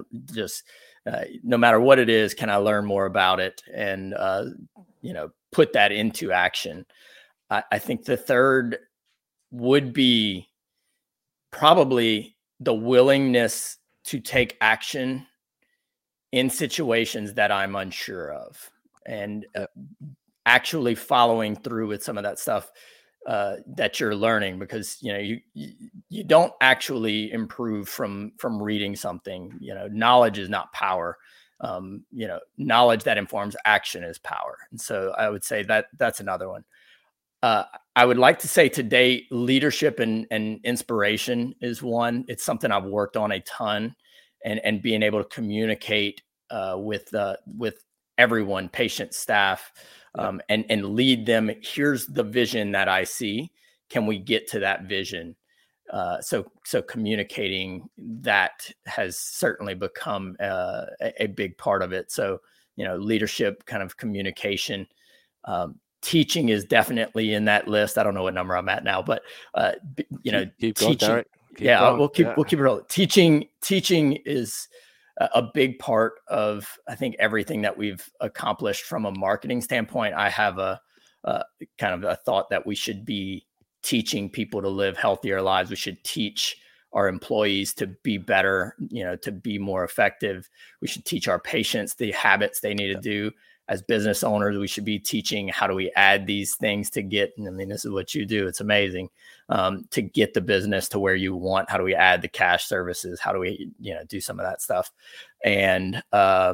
No matter what it is, can I learn more about it and put that into action? I think the third would be probably the willingness to take action in situations that I'm unsure of, and actually following through with some of that stuff that you're learning, because you don't actually improve from reading something. Knowledge is not power. Knowledge that informs action is power. And so I would say that's another one. I would like to say today, leadership and inspiration is one. It's something I've worked on a ton. and being able to communicate with everyone, patient, staff, and lead them. Here's the vision that I see. Can we get to that vision? So communicating that has certainly become a big part of it. So, leadership, kind of communication, teaching is definitely in that list. I don't know what number I'm at now, but keep teaching. Going, Derek. We'll keep it rolling. Teaching is a big part of, I think, everything that we've accomplished from a marketing standpoint. I have a kind of a thought that we should be teaching people to live healthier lives. We should teach our employees to be better, to be more effective. We should teach our patients the habits they need to do. As business owners, we should be teaching how do we add these things to get, this is what you do. It's amazing, to get the business to where you want. How do we add the cash services? How do we, do some of that stuff? And I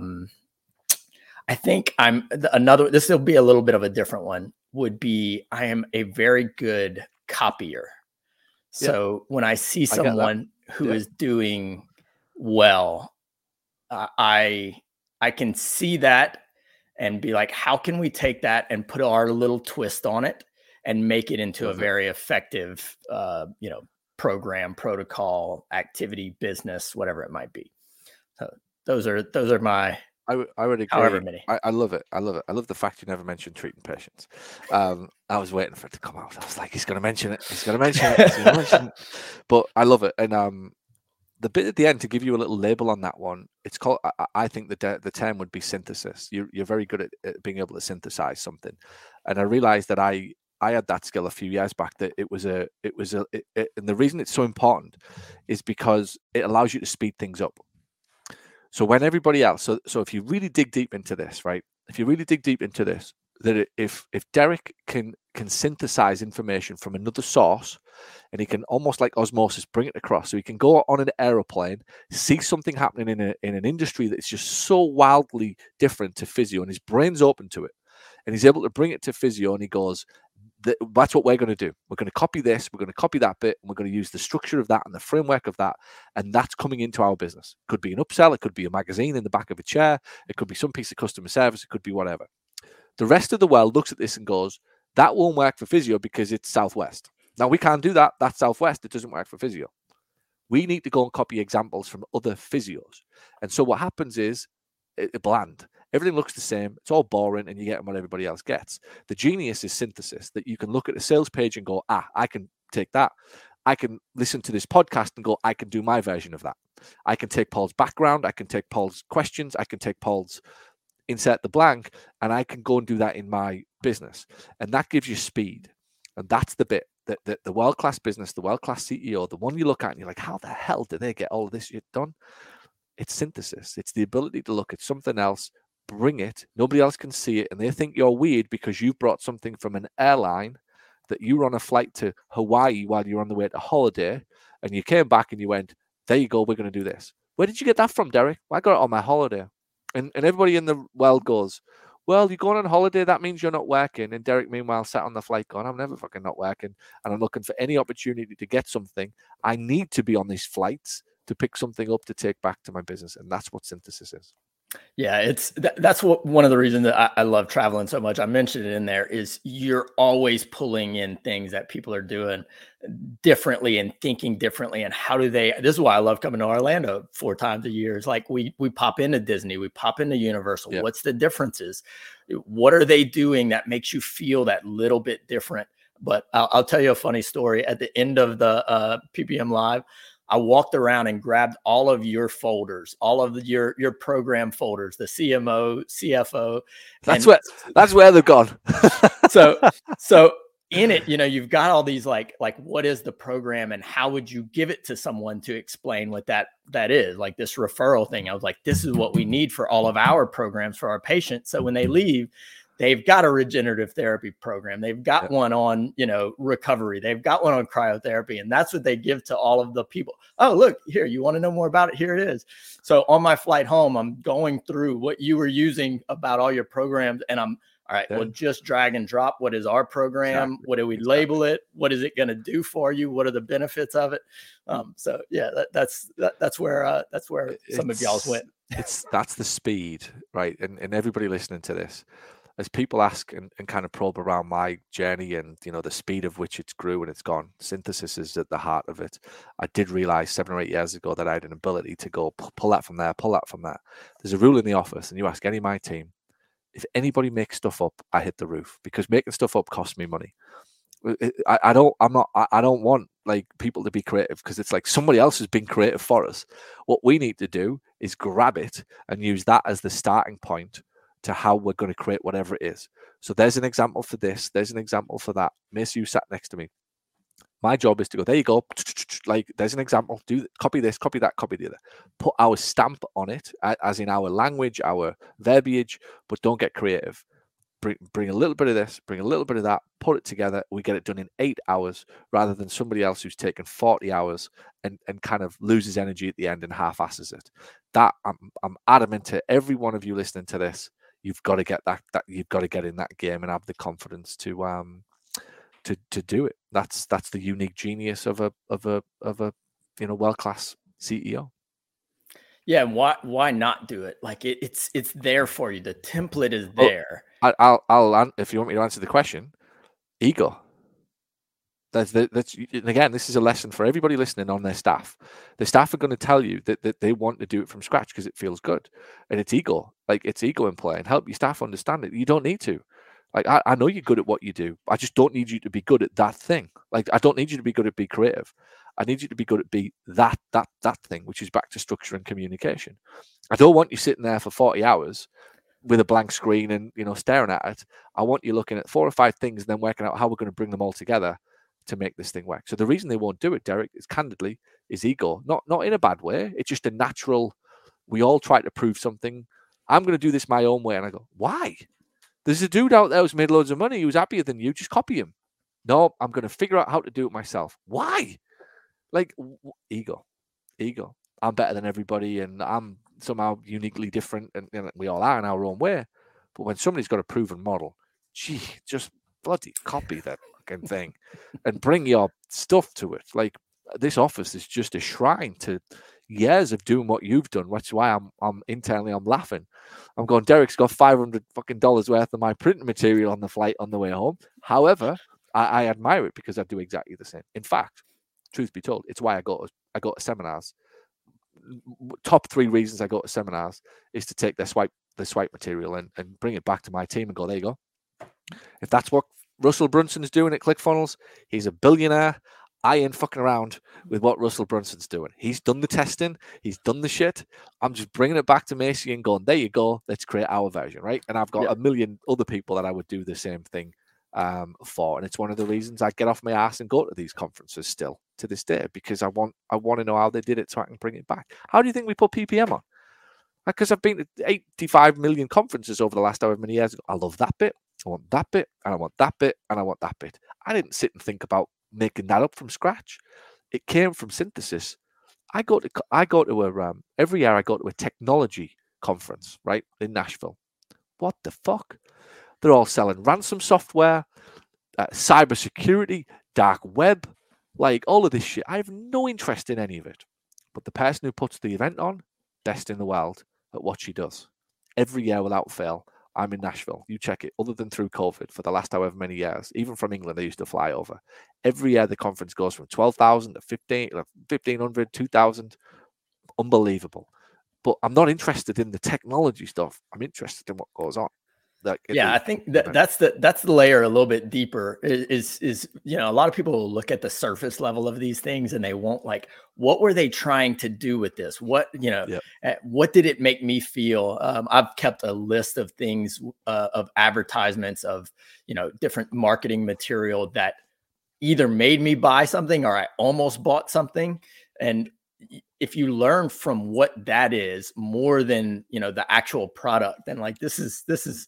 think this will be a little bit of a different one, would be, I am a very good copier. So when I see someone who is doing well, I can see that and be like, how can we take that and put our little twist on it and make it into a very effective, program, protocol, activity, business, whatever it might be. So those are my, I would agree. However many. I love it. I love the fact you never mentioned treating patients. I was waiting for it to come out. I was like, he's going to mention it. But I love it. And the bit at the end, to give you a little label on that one, it's called, I think the term would be synthesis. You're very good at being able to synthesize something. And I realized that I had that skill a few years back, that and the reason it's so important is because it allows you to speed things up. So when everybody else, so if you really dig deep into this, right? If you really dig deep into this, that if Derek can synthesize information from another source, and he can almost like osmosis bring it across, so he can go on an aeroplane, see something happening in an industry that's just so wildly different to physio, and his brain's open to it, and he's able to bring it to physio, and he goes, that's what we're going to do. We're going to copy this, we're going to copy that bit, and we're going to use the structure of that and the framework of that, and that's coming into our business. It could be an upsell, it could be a magazine in the back of a chair, it could be some piece of customer service, it could be whatever. The rest of the world looks at this and goes, that won't work for physio because it's Southwest. Now, we can't do that. That's Southwest. It doesn't work for physio. We need to go and copy examples from other physios. And so what happens is it's bland. Everything looks the same. It's all boring, and you get what everybody else gets. The genius is synthesis, that you can look at a sales page and go, I can take that. I can listen to this podcast and go, I can do my version of that. I can take Paul's background. I can take Paul's questions. I can take Paul's insert the blank, and I can go and do that in my business. And that gives you speed. And that's the bit that the world-class business, the world-class CEO, the one you look at and you're like, how the hell did they get all of this shit done? It's synthesis. It's the ability to look at something else, bring it, nobody else can see it, and they think you're weird because you've brought something from an airline that you were on a flight to Hawaii while you're on the way to holiday, and you came back and you went, there you go, we're going to do this. Where did you get that from, Derek? Well, I got it on my holiday. And everybody in the world goes, well, you're going on holiday, that means you're not working. And Derek, meanwhile, sat on the flight going, I'm never fucking not working. And I'm looking for any opportunity to get something. I need to be on these flights to pick something up to take back to my business. And that's what synthesis is. Yeah, that's what one of the reasons that I love traveling so much. I mentioned it in there, is you're always pulling in things that people are doing differently and thinking differently. And how do they? This is why I love coming to Orlando 4 times a year. It's like we pop into Disney, we pop into Universal. Yeah. What's the differences? What are they doing that makes you feel that little bit different? But I'll tell you a funny story. At the end of the PPM Live, I walked around and grabbed all of your folders, all of your program folders, the CMO, CFO. That's where they've gone. So in it, you've got all these like what is the program and how would you give it to someone to explain what that is? Like this referral thing. I was like, this is what we need for all of our programs for our patients. So when they leave, they've got a regenerative therapy program. They've got one on, recovery. They've got one on cryotherapy. And that's what they give to all of the people. Oh, look here, you want to know more about it? Here it is. So on my flight home, I'm going through what you were using about all your programs. And I'm All right, Yeah. well, just drag and drop. What is our program? Exactly. What do we label it? What is it going to do for you? What are the benefits of it? So yeah, that's where some of y'all's went. That's the speed, right? And everybody listening to this, as people ask and kind of probe around my journey and, you know, the speed of which it's grew and it's gone, synthesis is at the heart of it. I did realize 7 or 8 years ago that I had an ability to go pull that from there, pull that from there. There's a rule in the office, and you ask any of my team, if anybody makes stuff up, I hit the roof, because making stuff up costs me money. I don't want like people to be creative, because it's like somebody else has been creative for us. What we need to do is grab it and use that as the starting point to how we're going to create whatever it is. So there's an example for this. There's an example for that. Mace, you sat next to me. My job is to go, there you go. Like, there's an example. Copy this, copy that, copy the other. Put our stamp on it, as in our language, our verbiage, but don't get creative. Bring a little bit of this, bring a little bit of that, put it together. We get it done in 8 hours, rather than somebody else who's taken 40 hours and kind of loses energy at the end and half-asses it. That I'm adamant to every one of you listening to this. You've got to get that you've got to get in that game and have the confidence to do it. That's the unique genius of a you know, world-class CEO. Yeah, and why not do it? Like it's there for you. The template is there. I'll if you want me to answer the question, ego. That's and again, this is a lesson for everybody listening on their staff. The staff are going to tell you that they want to do it from scratch because it feels good, and it's ego. Like, it's ego in play, and help your staff understand it. You don't need to. Like, I know you're good at what you do. I just don't need you to be good at that thing. Like, I don't need you to be good at be creative. I need you to be good at be that thing, which is back to structure and communication. I don't want you sitting there for 40 hours with a blank screen and, you know, staring at it. I want you looking at 4 or 5 things and then working out how we're going to bring them all together to make this thing work. So the reason they won't do it, Derek, is candidly is ego. Not in a bad way. It's just a natural. We all try to prove something. I'm going to do this my own way, and I go, why? There's a dude out there who's made loads of money who's happier than you. Just copy him. No, I'm going to figure out how to do it myself. Why? Like, ego. I'm better than everybody, and I'm somehow uniquely different, and we all are in our own way. But when somebody's got a proven model, gee, just bloody copy that fucking thing and bring your stuff to it. Like, this office is just a shrine to years of doing what you've done, which is why I'm internally laughing. I'm going, Derek's got $500 fucking worth of my printing material on the flight on the way home. However, I admire it because I do exactly the same. In fact, truth be told, it's why I go to seminars. Top 3 reasons I go to seminars is to take the swipe material and bring it back to my team and go, there you go. If that's what Russell Brunson's doing at ClickFunnels, he's a billionaire. I ain't fucking around with what Russell Brunson's doing. He's done the testing. He's done the shit. I'm just bringing it back to Macy and going, there you go. Let's create our version, right? And I've got a million other people that I would do the same thing for. And it's one of the reasons I get off my ass and go to these conferences still to this day, because I want to know how they did it so I can bring it back. How do you think we put PPM on? Because I've been to 85 million conferences over the last however many years. I love that bit. I want that bit, and I want that bit, and I want that bit. I didn't sit and think about making that up from scratch. It came from synthesis. I go to every year I go to a technology conference, right, in Nashville. What the fuck? They're all selling ransom software, cybersecurity, dark web, like all of this shit. I have no interest in any of it. But the person who puts the event on, best in the world at what she does. Every year without fail, I'm in Nashville. You check it. Other than through COVID, for the last however many years, even from England, they used to fly over. Every year the conference goes from 12,000 to 1,500, 2,000. Unbelievable. But I'm not interested in the technology stuff. I'm interested in what goes on. I think that's the layer a little bit deeper is a lot of people will look at the surface level of these things and they won't, like, what were they trying to do with this? What did it make me feel? I've kept a list of things, of advertisements, of, different marketing material that either made me buy something or I almost bought something. And if you learn from what that is more than, the actual product, then like, this is,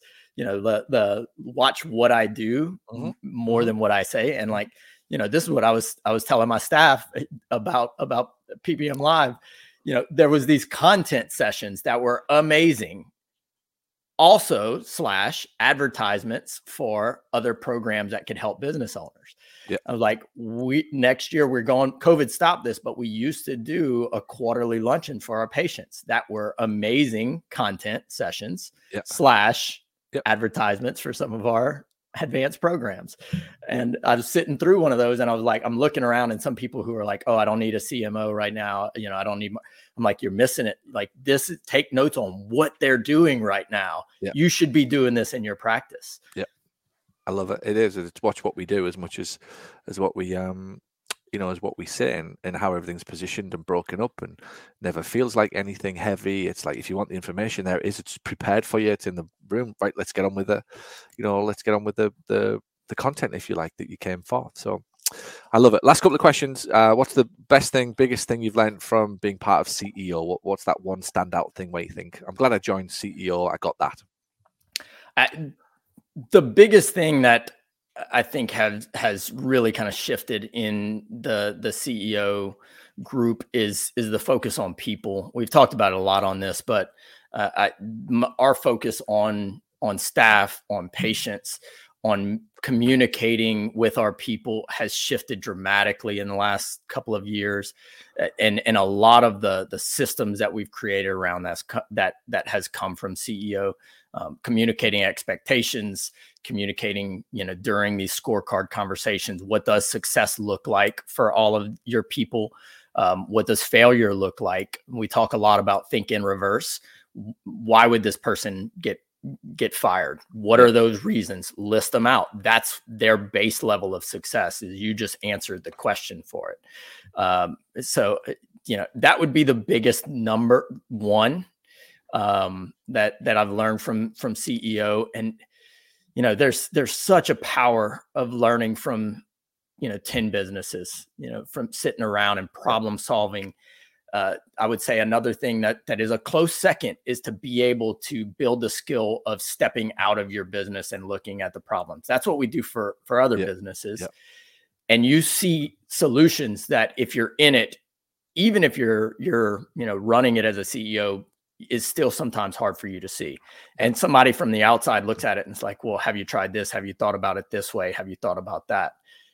the watch what I do more than what I say. And like, this is what I was telling my staff about PPM Live. There was these content sessions that were amazing. also / advertisements for other programs that could help business owners. Yeah. I was like, next year we're going, COVID stopped this, but we used to do a quarterly luncheon for our patients that were amazing content sessions / advertisements for some of our advanced programs. And I was sitting through one of those and I was like, I'm looking around and some people who are like, oh, I don't need a CMO right now. I don't need, I'm like, you're missing it. Like this, take notes on what they're doing right now. Yeah. You should be doing this in your practice. Yeah. I love it. It is. It's watch what we do as much as what we, as what we say and how everything's positioned and broken up and never feels like anything heavy. It's like, if you want the information, there it is. It's prepared for you. It's in the room, right? Let's get on with the content, if you like, that you came for. So I love it. Last couple of questions. What's the best thing, biggest thing you've learned from being part of CEO? What's that one standout thing where you think, I'm glad I joined CEO. I got that. The biggest thing that I think has really kind of shifted in the CEO group is the focus on people. We've talked about it a lot on this, but our focus on staff, on patients, on communicating with our people has shifted dramatically in the last couple of years, and a lot of the systems that we've created around that has come from CEO. Communicating expectations, communicating, during these scorecard conversations, what does success look like for all of your people? What does failure look like? We talk a lot about think in reverse. Why would this person get fired? What are those reasons? List them out. That's their base level of success, is you just answered the question for it. So that would be the biggest number one that I've learned from CEO. And there's such a power of learning from 10 businesses, from sitting around and problem solving. I would say another thing that is a close second is to be able to build the skill of stepping out of your business and looking at the problems. That's what we do for other businesses. And you see solutions that if you're in it, even if you're running it as a CEO, is still sometimes hard for you to see. And somebody from the outside looks at it and it's like, well, have you tried this? Have you thought about it this way? Have you thought about that?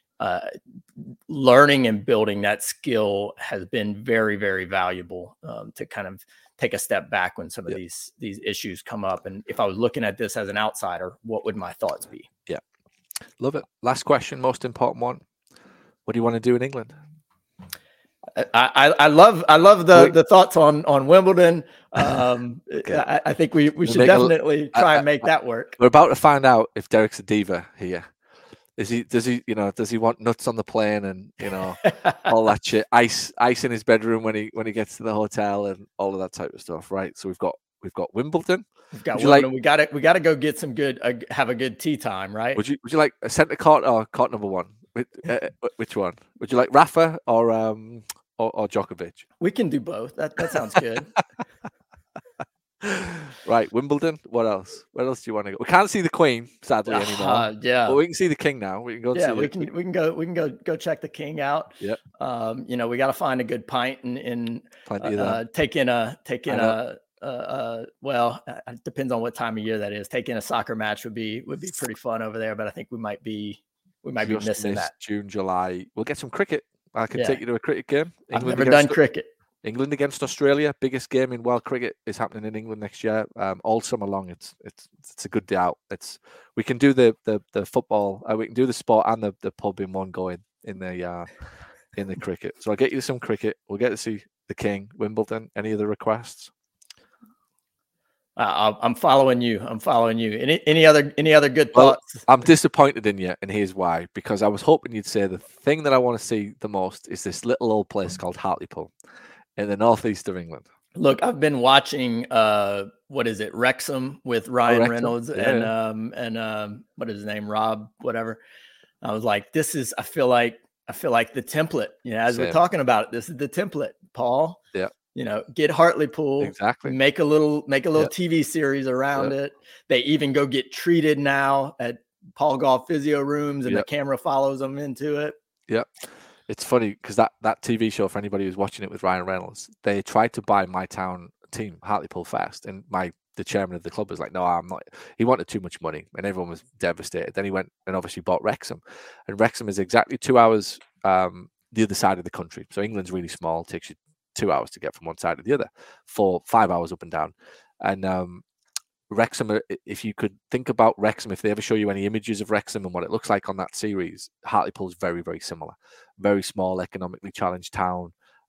Learning and building that skill has been very, very valuable to kind of take a step back when some of these issues come up. And if I was looking at this as an outsider, what would my thoughts be? Yeah. Love it. Last question, most important one. What do you want to do in England? I love the thoughts on Wimbledon. Okay. I think we should definitely try and make that work. We're about to find out if Derek's a diva here. Does he want nuts on the plane and all that shit, ice in his bedroom when he gets to the hotel and all of that type of stuff, right? So we've got Wimbledon. We've got Wimbledon. We got to go get some good have a good tea time, right? Would you like a centre court or court number one? Which one? Would you like Rafa or Djokovic? We can do both. That sounds good. Right, Wimbledon. What else? Where else do you want to go? We can't see the Queen, sadly, anymore. Yeah, but we can see the King now. We can go. Yeah, we can go check the King out. Yeah. We got to find a good pint and take in a. Well, it depends on what time of year that is. Taking a soccer match would be pretty fun over there, but I think we might be missing that. June, July. We'll get some cricket. I can take you to a cricket game. I've never done cricket. England against Australia, biggest game in world cricket, is happening in England next year. All summer long, it's a good day out. We can do the football, we can do the sport and the pub in one going in the cricket. So I'll get you some cricket. We'll get to see the King, Wimbledon. Any other requests? I'm following you. Any other good thoughts? Well, I'm disappointed in you, and here's why. Because I was hoping you'd say the thing that I want to see the most is this little old place called Hartlepool in the northeast of England. Look, I've been watching what is it, Wrexham with Ryan Reynolds and what is his name, Rob, whatever. I was like, I feel like the template. As we're talking about it, this is the template, Paul. Yeah. Get Hartlepool, exactly. Make a little TV series around it. They even go get treated now at Paul Golf physio rooms, and the camera follows them into it. Yep. It's funny because that TV show, for anybody who's watching it with Ryan Reynolds, they tried to buy my town team, Hartlepool Fast, and my the chairman of the club was like, no, I'm not. He wanted too much money, and everyone was devastated. Then he went and obviously bought Wrexham, and Wrexham is exactly 2 hours the other side of the country. So England's really small; it takes you 2 hours to get from one side to the other, 5 hours up and down. And Wrexham, if you could think about Wrexham, if they ever show you any images of Wrexham and what it looks like on that series, Hartlepool is very, very similar. Very small, economically challenged town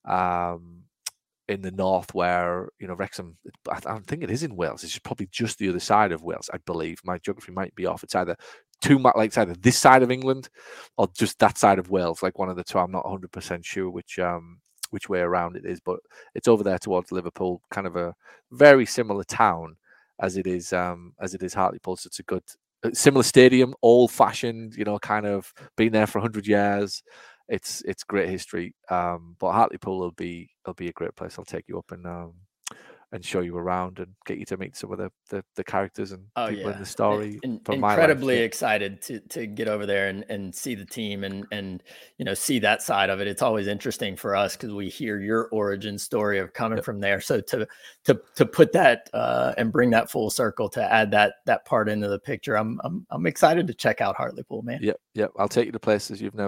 in the north, where, you know, Wrexham, I think it is in Wales. It's probably just the other side of Wales, I believe. My geography might be off. It's either it's either this side of England or just that side of Wales, like one of the two. I'm not 100% sure which way around it is, but it's over there towards Liverpool, kind of a very similar town as it is Hartlepool. So it's a good, similar stadium, old-fashioned, you know, kind of been there for 100 years. It's great history. But Hartlepool will be a great place. I'll take you up and show you around and get you to meet some of the characters and people in the story. Incredibly excited to get over there and see the team and you know, see that side of it. It's always interesting for us because we hear your origin story of coming from there. So to put that and bring that full circle, to add that part into the picture, I'm excited to check out Hartlepool, man. Yep. I'll take you to places you've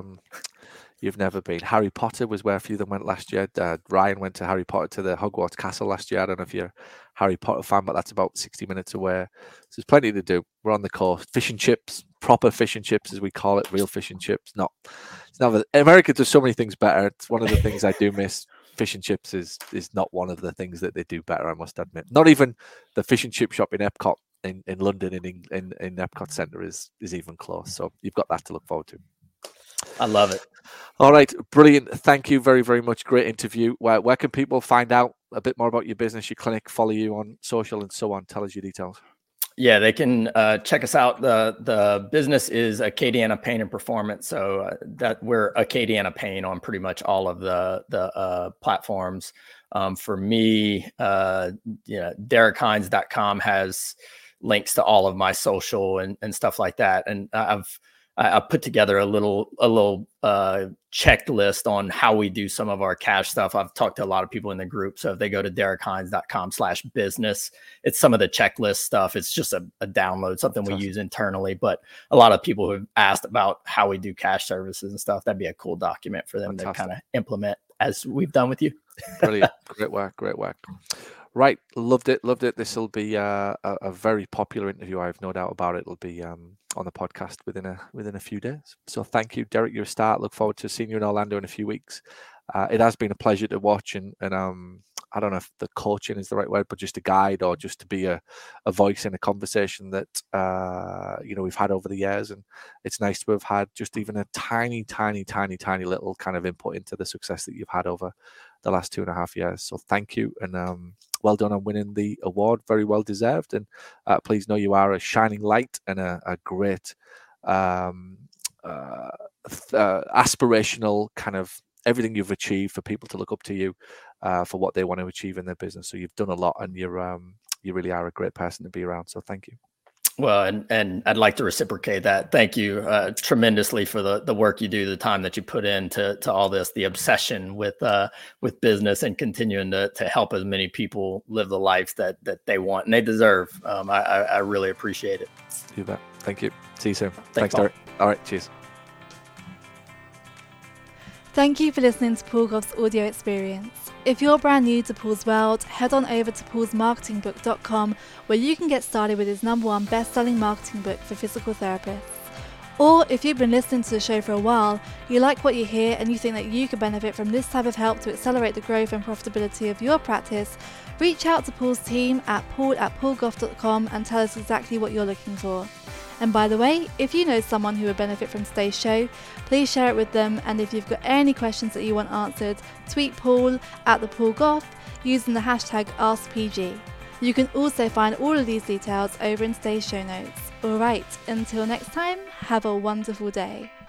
never been. Harry Potter was where a few of them went last year. Ryan went to Harry Potter to the Hogwarts Castle last year. I don't know if you're a Harry Potter fan, but that's about 60 minutes away. So there's plenty to do. We're on the coast. Fish and chips, proper fish and chips as we call it, real fish and chips. America does so many things better. It's one of the things I do miss. Fish and chips is not one of the things that they do better, I must admit. Not even the fish and chip shop in Epcot in London in Epcot Centre is even close. So you've got that to look forward to. I love it. All right, brilliant. Thank you very, very much. Great interview. Where can people find out a bit more about your business, your clinic, follow you on social and so on? Tell us your details. Yeah, they can check us out. The business is Acadiana Pain and Performance. So that we're Acadiana Pain on pretty much all of the platforms. For me, DerekHines.com has links to all of my social and stuff like that. And I put together a little checklist on how we do some of our cash stuff. I've talked to a lot of people in the group. So if they go to DerekHines.com/business, it's some of the checklist stuff. It's just a download, something we use internally. But a lot of people have asked about how we do cash services and stuff. That'd be a cool document for them to kind of implement as we've done with you. Brilliant. Great work. Right. Loved it. This will be a very popular interview. I have no doubt about it. It'll be on the podcast within a few days. So thank you, Derek. You're a start. Look forward to seeing you in Orlando in a few weeks. It has been a pleasure to watch and I don't know if the coaching is the right word, but just a guide or just to be a voice in a conversation that we've had over the years. And it's nice to have had just even a tiny little kind of input into the success that you've had over the last 2.5 years. So thank you, and well done on winning the award. Very well deserved. And please know you are a shining light and a great aspirational kind of everything you've achieved for people to look up to you for what they want to achieve in their business. So you've done a lot, and you really are a great person to be around. So thank you. Well, and I'd like to reciprocate that. Thank you tremendously for the work you do, the time that you put into all this, the obsession with business, and continuing to help as many people live the life that they want and they deserve. I really appreciate it. You bet. Thank you. See you soon. Thanks, Derek. All right. Cheers. Thank you for listening to Paul Goff's audio experience. If you're brand new to Paul's world, head on over to paulsmarketingbook.com, where you can get started with his #1 best-selling marketing book for physical therapists. Or if you've been listening to the show for a while, you like what you hear and you think that you could benefit from this type of help to accelerate the growth and profitability of your practice, reach out to Paul's team at paul@paulgoff.com and tell us exactly what you're looking for. And by the way, if you know someone who would benefit from today's show, please share it with them. And if you've got any questions that you want answered, tweet Paul @thePaulGoff using the hashtag AskPG. You can also find all of these details over in today's show notes. Alright, until next time, have a wonderful day.